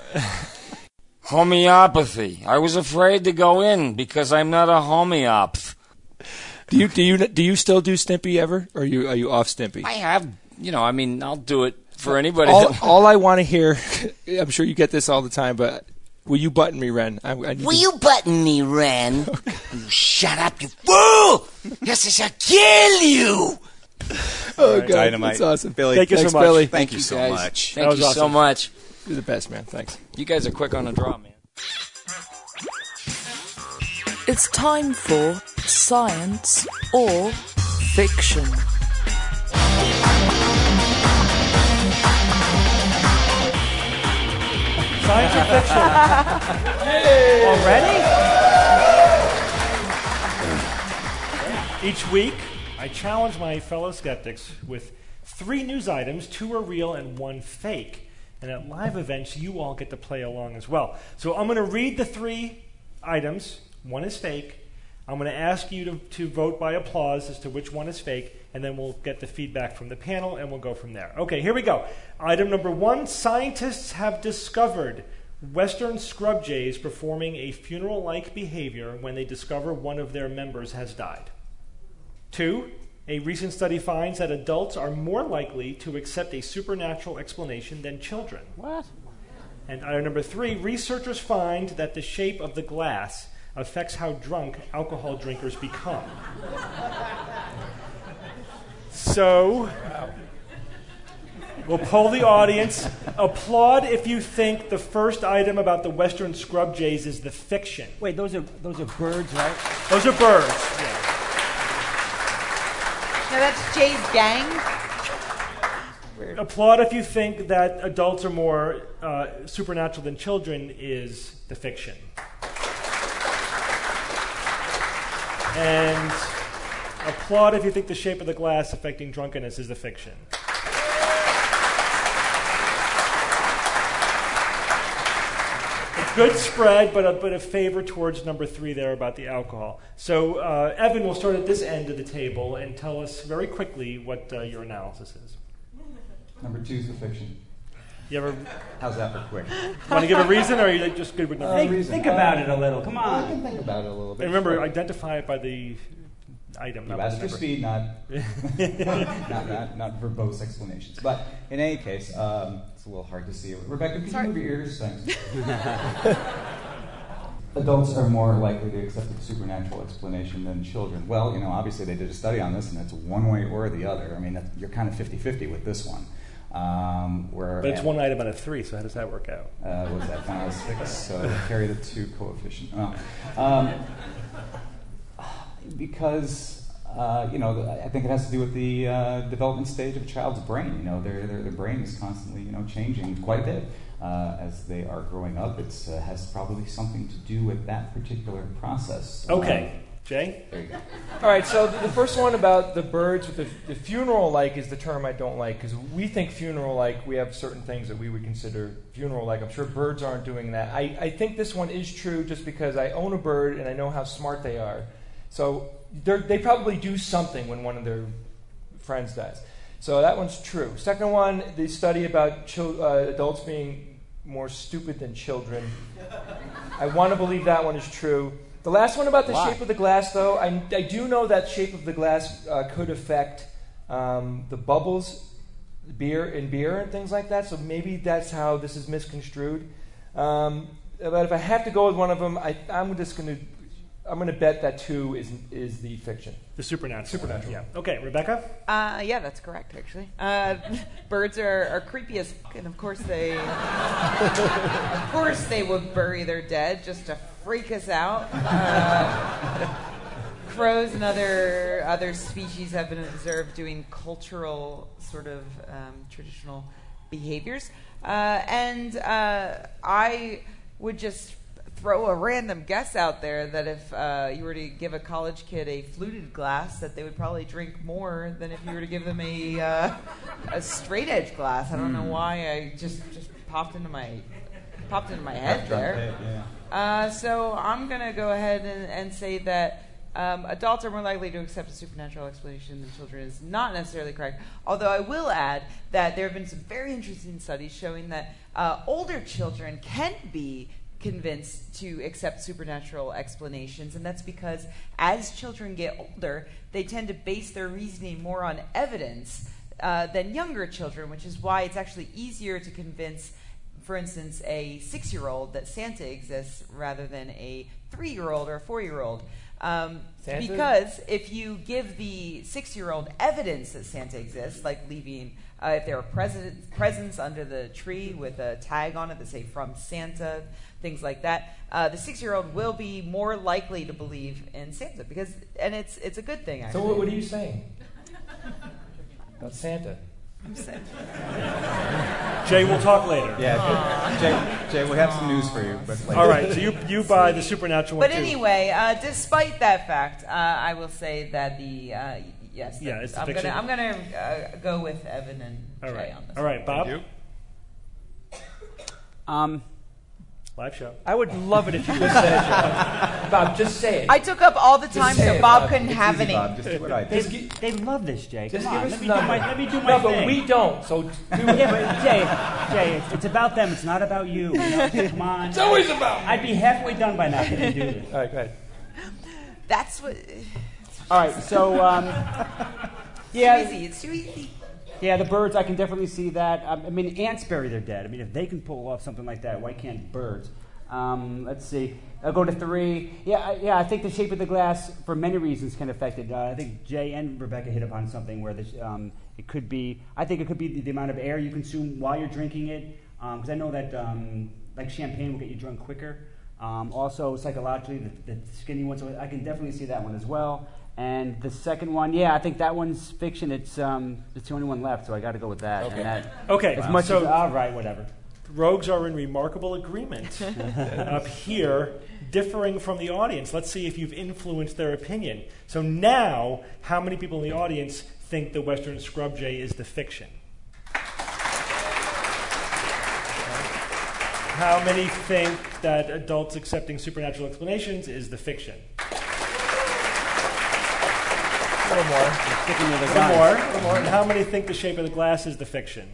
Homeopathy. I was afraid to go in because I'm not a homeopath. Do you do you do you still do Stimpy ever? Or are you are you off Stimpy? I have, you know, I mean, I'll do it for anybody. all, that- all I want to hear, I'm sure you get this all the time, but will you button me, Ren? I, I need Will to- you button me, Ren? You shut up, you fool! Yes, I shall kill you! Oh, Right. God, Dynamite. that's awesome. Billy, Thank you so Thanks, much. Billy. Thank you so guys. much. Thank That was you so awesome. much. You're the best, man. Thanks. You guys are quick on the draw, man. It's time for Science or Fiction. Science or fiction? Already? Each week, I challenge my fellow skeptics with three news items. Two are real and one fake. And at live events, you all get to play along as well. So I'm going to read the three items. One is fake. I'm going to ask you to, to vote by applause as to which one is fake, and then we'll get the feedback from the panel, and we'll go from there. Okay, here we go. Item number one, scientists have discovered Western scrub jays performing a funeral-like behavior when they discover one of their members has died. Two, a recent study finds that adults are more likely to accept a supernatural explanation than children. What? And item number three, researchers find that the shape of the glass affects how drunk alcohol drinkers become. So, we'll poll the audience. Applaud if you think the first item about the Western scrub jays is the fiction. Wait, those are those are birds, right? Those are birds. Yeah. No, that's Jay's gang. Applaud if you think that adults are more uh, supernatural than children is the fiction. And Applaud if you think The Shape of the Glass affecting drunkenness is a fiction. A good spread, but a, but a favor towards number three there about the alcohol. So uh, Evan will start at this end of the table and tell us very quickly what uh, your analysis is. Number two is the fiction. You ever How's that for quick? want to give a reason, or are you just good with number Think, three? reason. think about it a little. Come I on. can think about it a little bit. And remember, Sure. identify it by the item. You not by asked the for number. speed, not, not, not, not verbose explanations. But in any case, um, it's a little hard to see. Rebecca, could you move your ears? Thanks. Adults are more likely to accept a supernatural explanation than children. Well, you know, obviously they did a study on this, and it's one way or the other. I mean, that's, you're kind of fifty-fifty with this one. Um, where But it's one item out of three, so how does that work out? Uh, what was that? Final six, so carry the two coefficient. Oh. Um, because, uh, you know, I think it has to do with the uh, development stage of a child's brain. You know, their, their, their brain is constantly, you know, changing quite a bit uh, as they are growing up. It uh, has probably something to do with that particular process. Okay. Um, Jay? there you go. All right, so the, the first one about the birds with the, the funeral-like is the term I don't like, because we think funeral-like, we have certain things that we would consider funeral-like. I'm sure birds aren't doing that. I, I think this one is true just because I own a bird and I know how smart they are. So they probably do something when one of their friends dies. So that one's true. Second one, the study about chil- uh, adults being more stupid than children. I want to believe that one is true. The last one about the Why? shape of the glass, though, I, I do know that shape of the glass uh, could affect um, the bubbles beer in beer and things like that, so maybe that's how this is misconstrued. Um, but if I have to go with one of them, I, I'm just going to I'm going to bet that two is is the fiction. The supernatural. Supernatural. Yeah. Okay, Rebecca? Uh, yeah, that's correct, actually. Uh, birds are, are creepy as fuck, and of course they, of course they would bury their dead just to freak us out. Uh, crows and other other species have been observed doing cultural sort of um, traditional behaviors, uh, and uh, I would just throw a random guess out there that if uh, you were to give a college kid a fluted glass, that they would probably drink more than if you were to give them a uh, a straight edge glass. I don't know why I just just popped into my popped into my head there. Uh, so I'm gonna go ahead and, and say that um, adults are more likely to accept a supernatural explanation than children is not necessarily correct. Although I will add that there have been some very interesting studies showing that uh, older children can be convinced to accept supernatural explanations, and that's because as children get older, they tend to base their reasoning more on evidence uh, than younger children, which is why it's actually easier to convince, for instance, a six-year-old that Santa exists rather than a three-year-old or a four-year-old. Um, Santa? Because if you give the six-year-old evidence that Santa exists, like leaving, uh, if there are presents, presents under the tree with a tag on it that say "From Santa," things like that, uh, the six-year-old will be more likely to believe in Santa because, and it's it's a good thing. Actually. So what, what are you saying about Santa? I'm saying. Jay, we'll talk later. Yeah, Jay, Jay, we have some news for you. But later. All right, so you you buy the supernatural one But too. anyway, uh, despite that fact, uh, I will say that the uh, yes, Yeah, that- it's the I'm fiction. gonna I'm gonna uh, go with Evan and All Jay right. on this. All right, Bob. You? Um, Live show. I would love it if you just said it. Bob, just say it. I took up all the time say so it, Bob Bob. couldn't It's have easy, any. Bob. Just do what I they, did. they love this, Jay. Just Come give on, us let the me, do number. my, let me do my no, thing. but we don't. So do Yeah, but Jay, Jay, it's, it's about them. It's not about you. you know? Come on. It's always about me. I'd be halfway done by now if you do this. All right, go ahead. That's what. All right, so um, Too yeah, easy. It's too easy. yeah, the birds. I can definitely see that. Um, I mean, ants bury their dead. I mean, if they can pull off something like that, why can't birds? Um, let's see. I'll go to three. Yeah, I, yeah. I think the shape of the glass, for many reasons, can affect it. Uh, I think Jay and Rebecca hit upon something where this, um, it could be. I think it could be the, the amount of air you consume while you're drinking it, because I know that um, like champagne will get you drunk quicker. Um, also, psychologically, the, the skinny one. So I can definitely see that one as well. And the second one, yeah, I think that one's fiction. It's um, it's the only one left, so I got to go with that. Okay. And that, Okay, as much so as all right, whatever. rogues are in remarkable agreement. Up here, differing from the audience. Let's see if you've influenced their opinion. So now, how many people in the audience think the Western scrub jay is the fiction? How many think that adults accepting supernatural explanations is the fiction? A little more. Sticking to the A little guns. more. A little more. And how many think The Shape of the Glass is the fiction?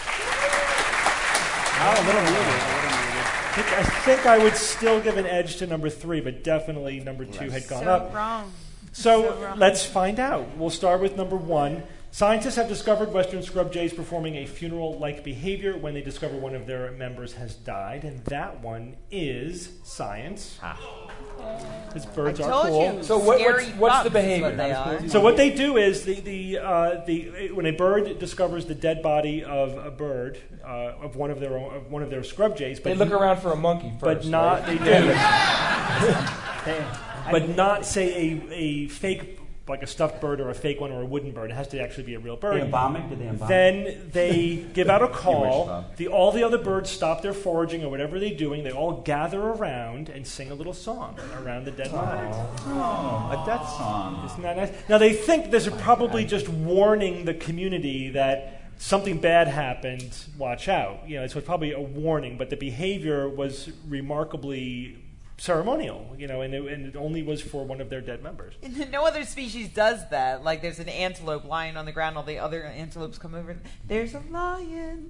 Oh, a little muted. I think, I think I would still give an edge to number three, but definitely number two had gone so up. wrong. So, So wrong. let's find out. We'll start with number one. Scientists have discovered Western scrub jays performing a funeral-like behavior when they discover one of their members has died, and that one is science. Because birds I are told cool. you. So what- Scary what's- what's the bugs is behavior? what they are. So what they do is the the uh, the when a bird discovers the dead body of a bird uh, of one of their own, of one of their scrub jays, They but look around for a monkey first. but not right? they do, Hey, but not say a a fake like a stuffed bird or a fake one or a wooden bird. It has to actually be a real they bird. embalm it? Did they embalm it? Then they give out a call. Bob. The, all the other birds stop their foraging or whatever they're doing. They all gather around and sing a little song around the dead body. Oh, a death song. Isn't that nice? Now they think this is probably just warning the community that something bad happened. Watch out. You know, so it's probably a warning. But the behavior was remarkably ceremonial. You know, and it, and it only was for one of their dead members. No other species does that. Like, there's an antelope lying on the ground, all the other antelopes come over. And, there's a lion.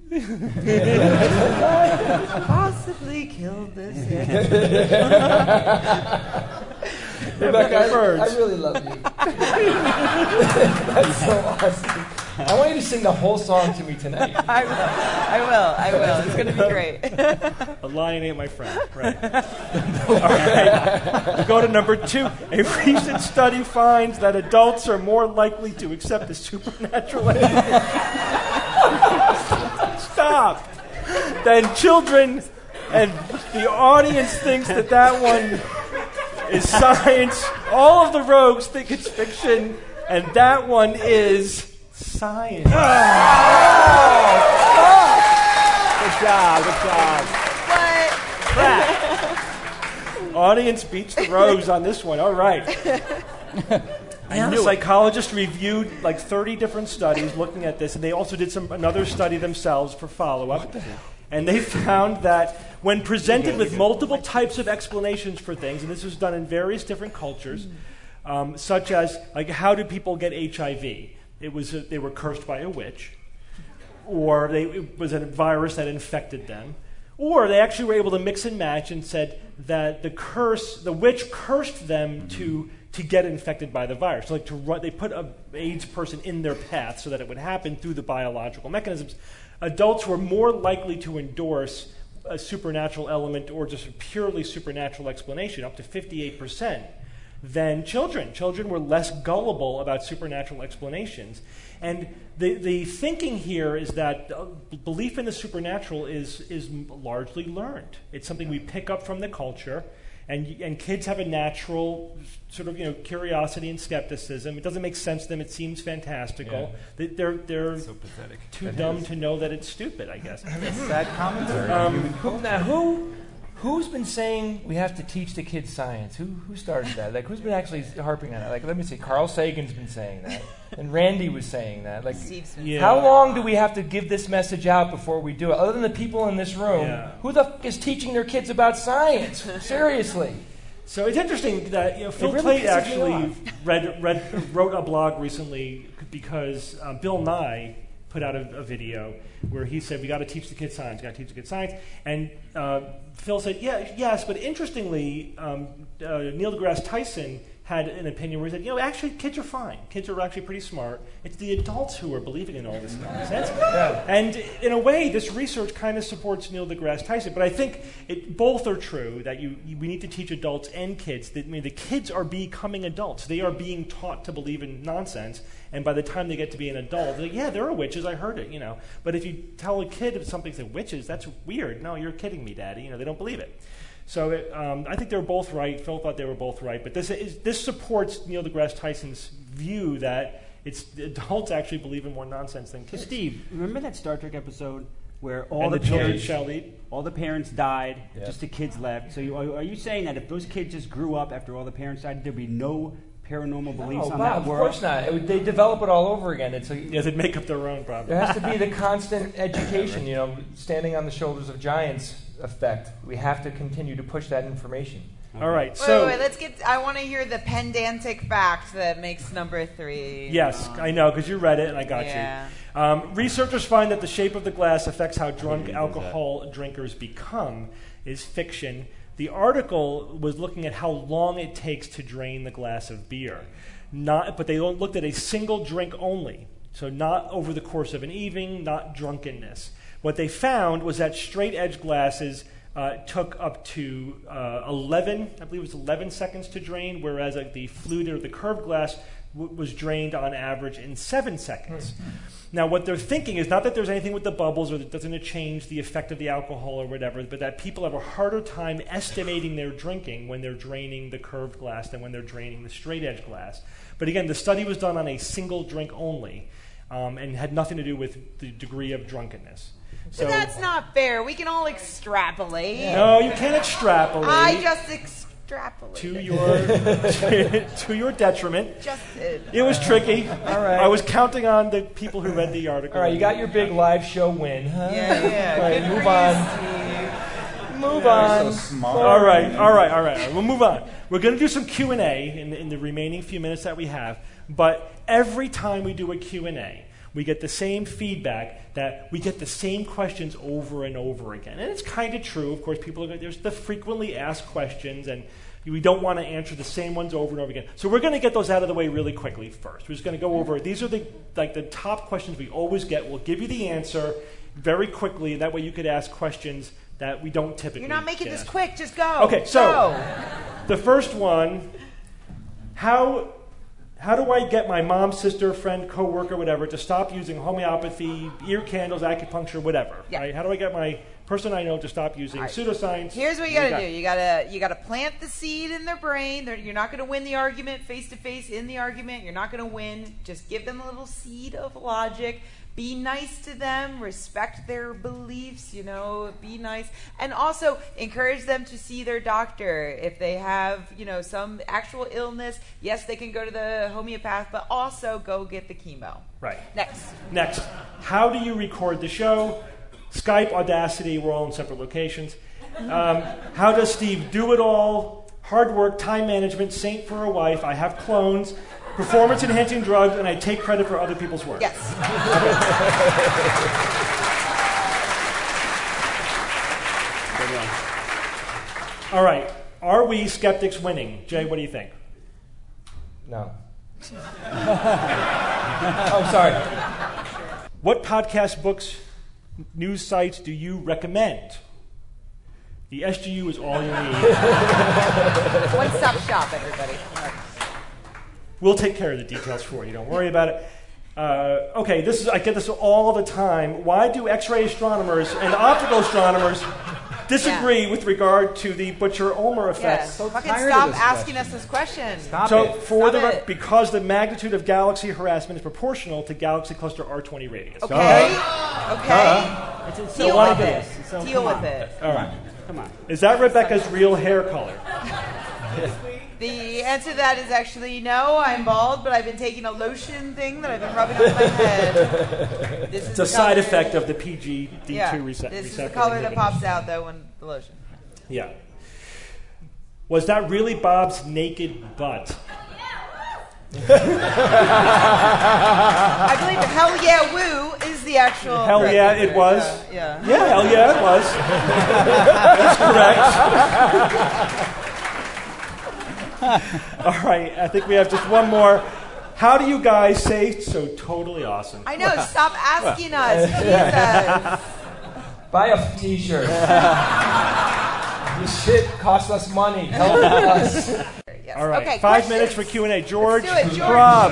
Possibly killed this Rebecca, I, birds. I really love you. That's so awesome. I want you to sing the whole song to me tonight. I will. I will. I will. It's going to be great. A lion ain't my friend. Right. All right. We go to number two. A recent study finds that adults are more likely to accept the supernatural Stop. Than children, and the audience thinks that that one is science. All of the rogues think it's fiction, and that one is science. Good job, good job. What? Audience beats the rogues on this one. All right. And the psychologist reviewed like thirty different studies looking at this, and they also did some another study themselves for follow-up. And they found that when presented with multiple types of explanations for things, and this was done in various different cultures, um, such as like how do people get H I V? It was a, they were cursed by a witch, or they, it was a virus that infected them. Or they actually were able to mix and match and said that the curse, the witch cursed them to to get infected by the virus. So like to run, they put a AIDS person in their path so that it would happen through the biological mechanisms. Adults were more likely to endorse a supernatural element or just a purely supernatural explanation, up to fifty-eight percent, than children. Children were less gullible about supernatural explanations. And the, the thinking here is that uh, belief in the supernatural is, is largely learned. It's something we pick up from the culture, and, and kids have a natural sort of you know curiosity and skepticism. It doesn't make sense to them. It seems fantastical. They, they're they're So pathetic. too dumb to know that it's stupid, I guess. Sad commentary. Um, Who, now, who, who's been saying we have to teach the kids science? Who, who started that? Like, who's been actually harping on it? Like, let me see. Carl Sagan's been saying that, and Randy was saying that. Like, Steve's been Yeah. how long do we have to give this message out before we do it? Other than the people in this room, Yeah. who the f- is teaching their kids about science? Seriously. So it's interesting that you know Phil really Plait pisses me actually off. read, read wrote a blog recently because uh, Bill Nye put out a, a video where he said we got to teach the kids science, got to teach the kids science, and uh, Phil said, yeah, yes, but interestingly, um, uh, Neil deGrasse Tyson had an opinion where he said, you know, actually, kids are fine. Kids are actually pretty smart. It's the adults who are believing in all this nonsense. Yeah. And in a way, this research kind of supports Neil deGrasse Tyson. But I think it, both are true, that you, you we need to teach adults and kids. That, I mean, the kids are becoming adults. They are being taught to believe in nonsense. And by the time they get to be an adult, they're like, yeah, there are witches. I heard it, you know. But if you tell a kid if something's like witches, that's weird. No, you're kidding me, Daddy. You know, they don't believe it. So it, um, I think they were both right. Phil thought they were both right. But this is, this supports Neil deGrasse Tyson's view that it's adults actually believe in more nonsense than kids. Steve, remember that Star Trek episode where all And the, the children parents shall eat. all the parents died, Yeah. just the kids left. So you, are, are you saying that if those kids just grew up after all the parents died, there'd be no paranormal beliefs No, on Bob, that of world? course not. It would- they develop it all over again. It's a, Yeah, they'd make up their own problem. there has to be the constant education, you know, standing on the shoulders of giants effect. We have to continue to push that information. All right, Wait, so wait, wait, let's get. I want to hear the pedantic fact that makes number three. yes, I know because you read it and I got Yeah. you. Um, researchers find that the shape of the glass affects how drunk alcohol drinkers become. Is fiction. The article was looking at how long it takes to drain the glass of beer, not, but they looked at a single drink only. So not over the course of an evening, not drunkenness. What they found was that straight edge glasses uh, took up to uh, eleven, I believe it was eleven seconds to drain, whereas like, the fluted or the curved glass w- was drained on average in seven seconds. Now, what they're thinking is not that there's anything with the bubbles or that doesn't change the effect of the alcohol or whatever, but that people have a harder time estimating their drinking when they're draining the curved glass than when they're draining the straight edge glass. But again, the study was done on a single drink only um, and had nothing to do with the degree of drunkenness. So But that's not fair. We can all extrapolate. no, you can't extrapolate I just extrapolated. to your to, to your detriment. Just did. It was tricky. All right. I was counting on the people who read the article. All right, you got your big live show win. Huh? Yeah, yeah. Right, Good move for on. you, Steve. Move You're on. so smart. All right, all right, all right. We'll move on. We're going to do some Q and A in the, in the remaining few minutes that we have. But every time we do a Q and A, we get the same feedback that we get the same questions over and over again. And it's kind of true. Of course, people are going, there's the frequently asked questions, and we don't want to answer the same ones over and over again. So we're going to get those out of the way really quickly first. We're just going to go over, these are the like the top questions we always get. We'll give you the answer very quickly. That way you could ask questions that we don't typically You're not making get this asked. quick. Just go. Okay, so Go. the first one, how how do I get my mom, sister, friend, coworker, whatever, to stop using homeopathy, ear candles, acupuncture, whatever? Yeah. Right? How do I get my person I know to stop using All right. pseudoscience? Here's what you gotta do. You gotta you gotta plant the seed in their brain. They're, you're not gonna win the argument face to face in the argument. You're not gonna win. Just give them a little seed of logic. Be nice to them. Respect their beliefs. You know, be nice, and also encourage them to see their doctor if they have you know some actual illness. Yes, they can go to the homeopath, but also go get the chemo. Right. Next. Next, how do you record the show? Skype, Audacity, we're all in separate locations. Um, how does Steve do it all? Hard work, time management, saint for a wife, I have clones, performance-enhancing drugs, and I take credit for other people's work. Yes. All right. Are we skeptics winning? Jay, what do you think? No. Oh, sorry. What podcast, books, news sites do you recommend? The S G U is all you need. One-stop shop, everybody. We'll take care of the details for you. Don't worry about it. Uh, okay, this is I get this all the time. Why do X-ray astronomers and optical astronomers disagree Yeah. with regard to the Butcher-Ulmer effect? Yes. so Fucking tired of stop this asking question. us this question. Stop So, it. for Stop the it. because the magnitude of galaxy harassment is proportional to galaxy cluster R twenty radius. Okay. Okay. It's, it's Deal so one with of it. obvious. So Deal come with on. it. All right. Come on. Is that Rebecca's real hair color? The answer to that is actually no. I'm bald, but I've been taking a lotion thing that I've been rubbing on my head. This is It's a the side color- effect of the P G D two Yeah. rece- This is the receptor. color that inhibitors. pops out though when the lotion. Yeah. Was that really Bob's naked butt? I believe Hell Yeah Woo is the actual. Hell correct yeah, answer. it was. Yeah. yeah. Yeah, hell yeah, it was. That's correct. All right, I think we have just one more. How do you guys say so totally awesome? I know. Stop asking us. Jesus. Buy a t-shirt. This shit costs us money. Help us. Yes. All right, Okay, five questions. minutes for Q and A. George, Let's do it, George. Rob.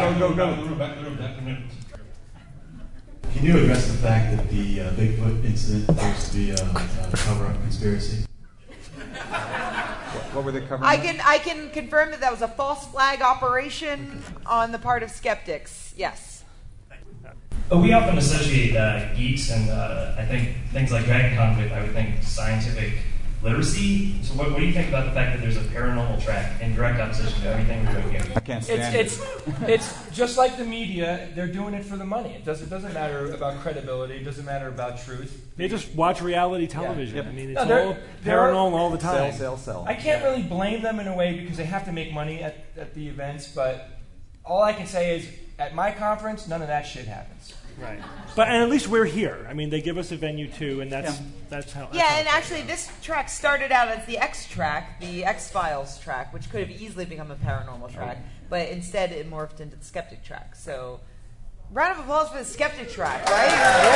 Can you address the fact that the uh, Bigfoot incident appears to be a, a cover-up conspiracy? What were they covering? I can I can confirm that that was a false flag operation on the part of skeptics. Yes. But we often associate uh, geeks and uh, I think things like Dragon Con with, I would think, scientific literacy. So what, what do you think about the fact that there's a paranormal track in direct opposition to everything we're doing here? I can't stand it's, it's, it's just like the media. They're doing it for the money. It doesn't, it doesn't matter about credibility. It doesn't matter about truth. They just watch reality television. Yeah. Yep. I mean, it's No, they're- all they're- paranormal all the time. Sell, sell, sell. I can't really blame them in a way because they have to make money at, at the events, but all I can say is at my conference, none of that shit happens. Right. But and at least we're here. I mean, they give us a venue too, and that's Yeah. that's how. that's Yeah, how and it's actually, this track started out as the X track, the X Files track, which could have easily become a paranormal track, but instead it morphed into the Skeptic track. So, round of applause for the Skeptic track, right?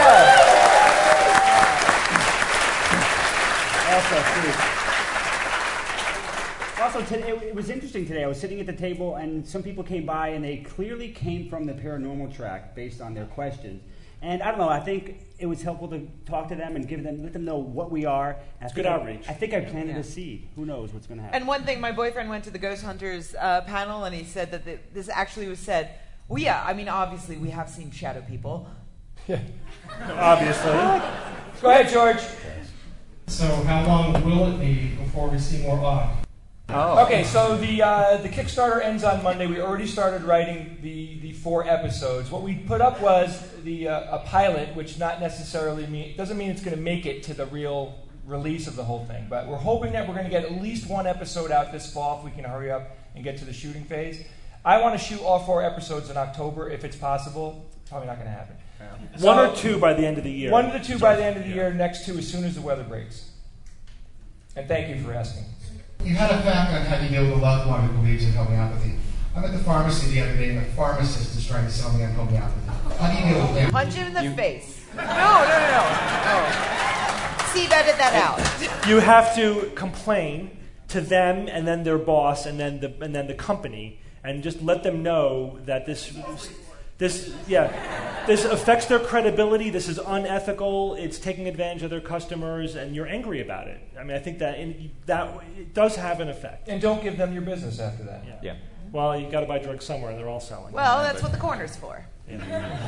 Also, today, it was interesting today. I was sitting at the table, and some people came by, and they clearly came from the paranormal track based on their questions. And I don't know. I think it was helpful to talk to them and give them, let them know what we are. It's good outreach. I think I planted Yeah. a seed. Who knows what's going to happen? And one thing, my boyfriend went to the Ghost Hunters uh, panel, and he said that the, this actually was said. Well, yeah, I mean, obviously, we have seen shadow people. Obviously. Go ahead, George. So how long will it be before we see more Og? Oh. Okay, so the uh, the Kickstarter ends on Monday. We already started writing the, the four episodes. What we put up was the uh, a pilot, which not necessarily mean doesn't mean it's going to make it to the real release of the whole thing. But we're hoping that we're going to get at least one episode out this fall if we can hurry up and get to the shooting phase. I want to shoot all four episodes in October if it's possible. Probably not going to happen. Yeah. One or two by the end of the year. One to two by the end of the year. Next two as soon as the weather breaks. And thank you for asking. You had a fact on how you deal with a loved one who believes in homeopathy. I'm at the pharmacy the other day, and the pharmacist is trying to sell me on homeopathy. How do you deal with that? Punch him in the face. No, no, no, no. no. Steve, edit that out. You have to complain to them and then their boss and then the and then the company, and just let them know that this this yeah this affects their credibility. This is unethical. It's taking advantage of their customers, and you're angry about it. I mean, I think that in, that it does have an effect. And don't give them your business after that. Yeah. Yeah. Well, you got to buy drugs somewhere. They're all selling. Well, that's what the corner's for. Yeah.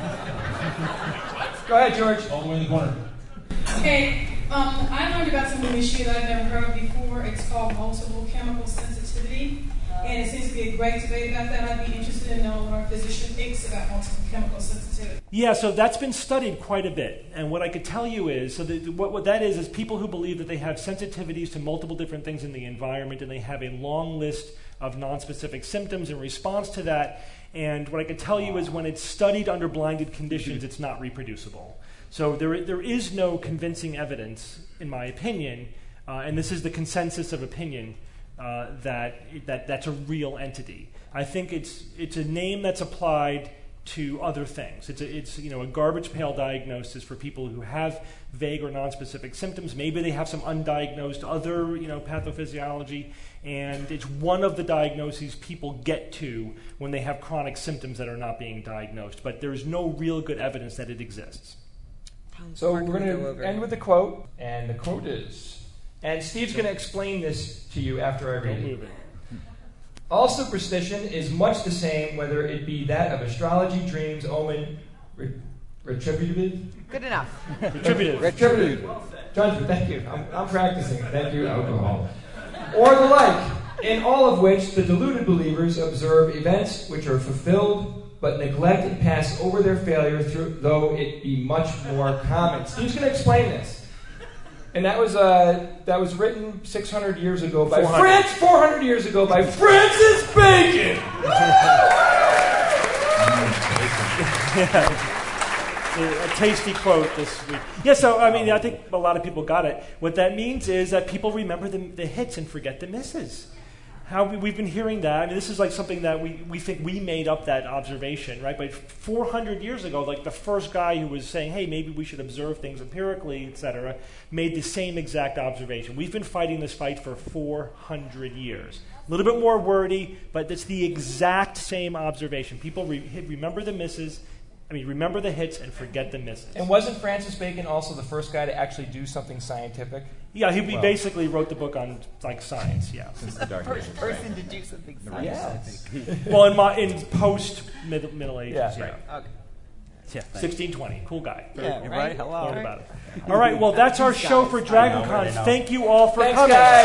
Go ahead, George. All the way in the corner. Okay, um, I learned about some new issue that I've never heard of before. It's called multiple chemical sensitivity. And it seems to be a great debate about that. I'd be interested in knowing what our physician thinks about multiple chemical sensitivity. Yeah, so that's been studied quite a bit. And what I could tell you is, so the, what, what that is, is people who believe that they have sensitivities to multiple different things in the environment, and they have a long list of nonspecific symptoms in response to that. And what I can tell you is when it's studied under blinded conditions, it's not reproducible. So there, there is no convincing evidence, in my opinion, uh, and this is the consensus of opinion, uh, that, that that's a real entity. I think it's, it's a name that's applied to other things. It's, a, it's you know, a garbage pail diagnosis for people who have vague or nonspecific symptoms. Maybe they have some undiagnosed other you know, pathophysiology, and it's one of the diagnoses people get to when they have chronic symptoms that are not being diagnosed. But there's no real good evidence that it exists. So we're going to end with a quote, and the quote is, and Steve's going to explain this to you after I read Don't it. move it. All superstition is much the same, whether it be that of astrology, dreams, omen, re- retributive. Good enough. Retributive. Retributive. Judgment, thank you. I'm, I'm practicing. Thank you, alcohol. Or the like, in all of which the deluded believers observe events which are fulfilled, but neglect and pass over their failure, through, though it be much more common. Steve's going to explain this. And that was uh, that was written six hundred years ago by French, four hundred years ago by Francis Bacon. A, a tasty quote this week. Yeah, so I mean, I think a lot of people got it. What that means is that people remember the, the hits and forget the misses. How we, we've been hearing that. I mean, this is like something that we, we think we made up that observation, right? But four hundred years ago, like the first guy who was saying, hey, maybe we should observe things empirically, et cetera, made the same exact observation. We've been fighting this fight for four hundred years. A little bit more wordy, but it's the exact same observation. People re- remember the misses, I mean, remember the hits and forget the misses. And wasn't Francis Bacon also the first guy to actually do something scientific? Yeah, he, he well, basically wrote the book on like science. Yeah, since the Dark Ages. First person to do something science. Yes. Well, in, my, in post middle, middle Ages. Yeah. Yeah. Right. Okay. Yeah, thanks. sixteen twenty, cool guy. Very Yeah, cool. right. Hello. Learn about it. All right, well, that's our show for Dragon Con. I know. Thank you all for Thanks, coming. guys.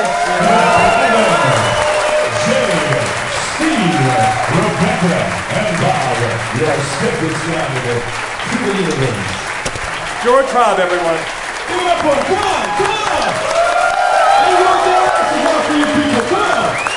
Steve, Rebecca, and Bob, your Skeptics Guide to the Universe. George Robb, everyone. Give it up for him. Come on, come on. And you're there to work for you people. Come on.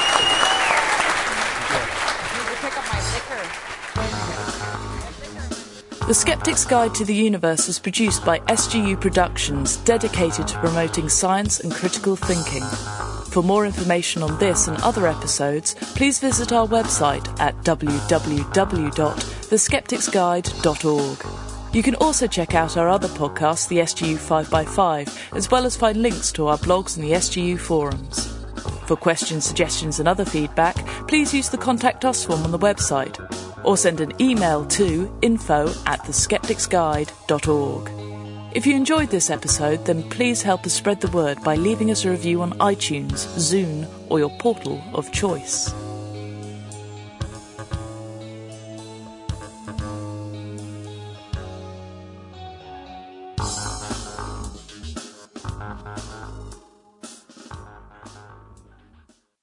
The Skeptic's Guide to the Universe was produced by S G U Productions, dedicated to promoting science and critical thinking. For more information on this and other episodes, please visit our website at w w w dot the skeptics guide dot org. You can also check out our other podcasts, the S G U five by five, as well as find links to our blogs and the S G U forums. For questions, suggestions and other feedback, please use the Contact Us form on the website, or send an email to info at the skeptics guide dot org. If you enjoyed this episode, then please help us spread the word by leaving us a review on iTunes, Zune, or your portal of choice.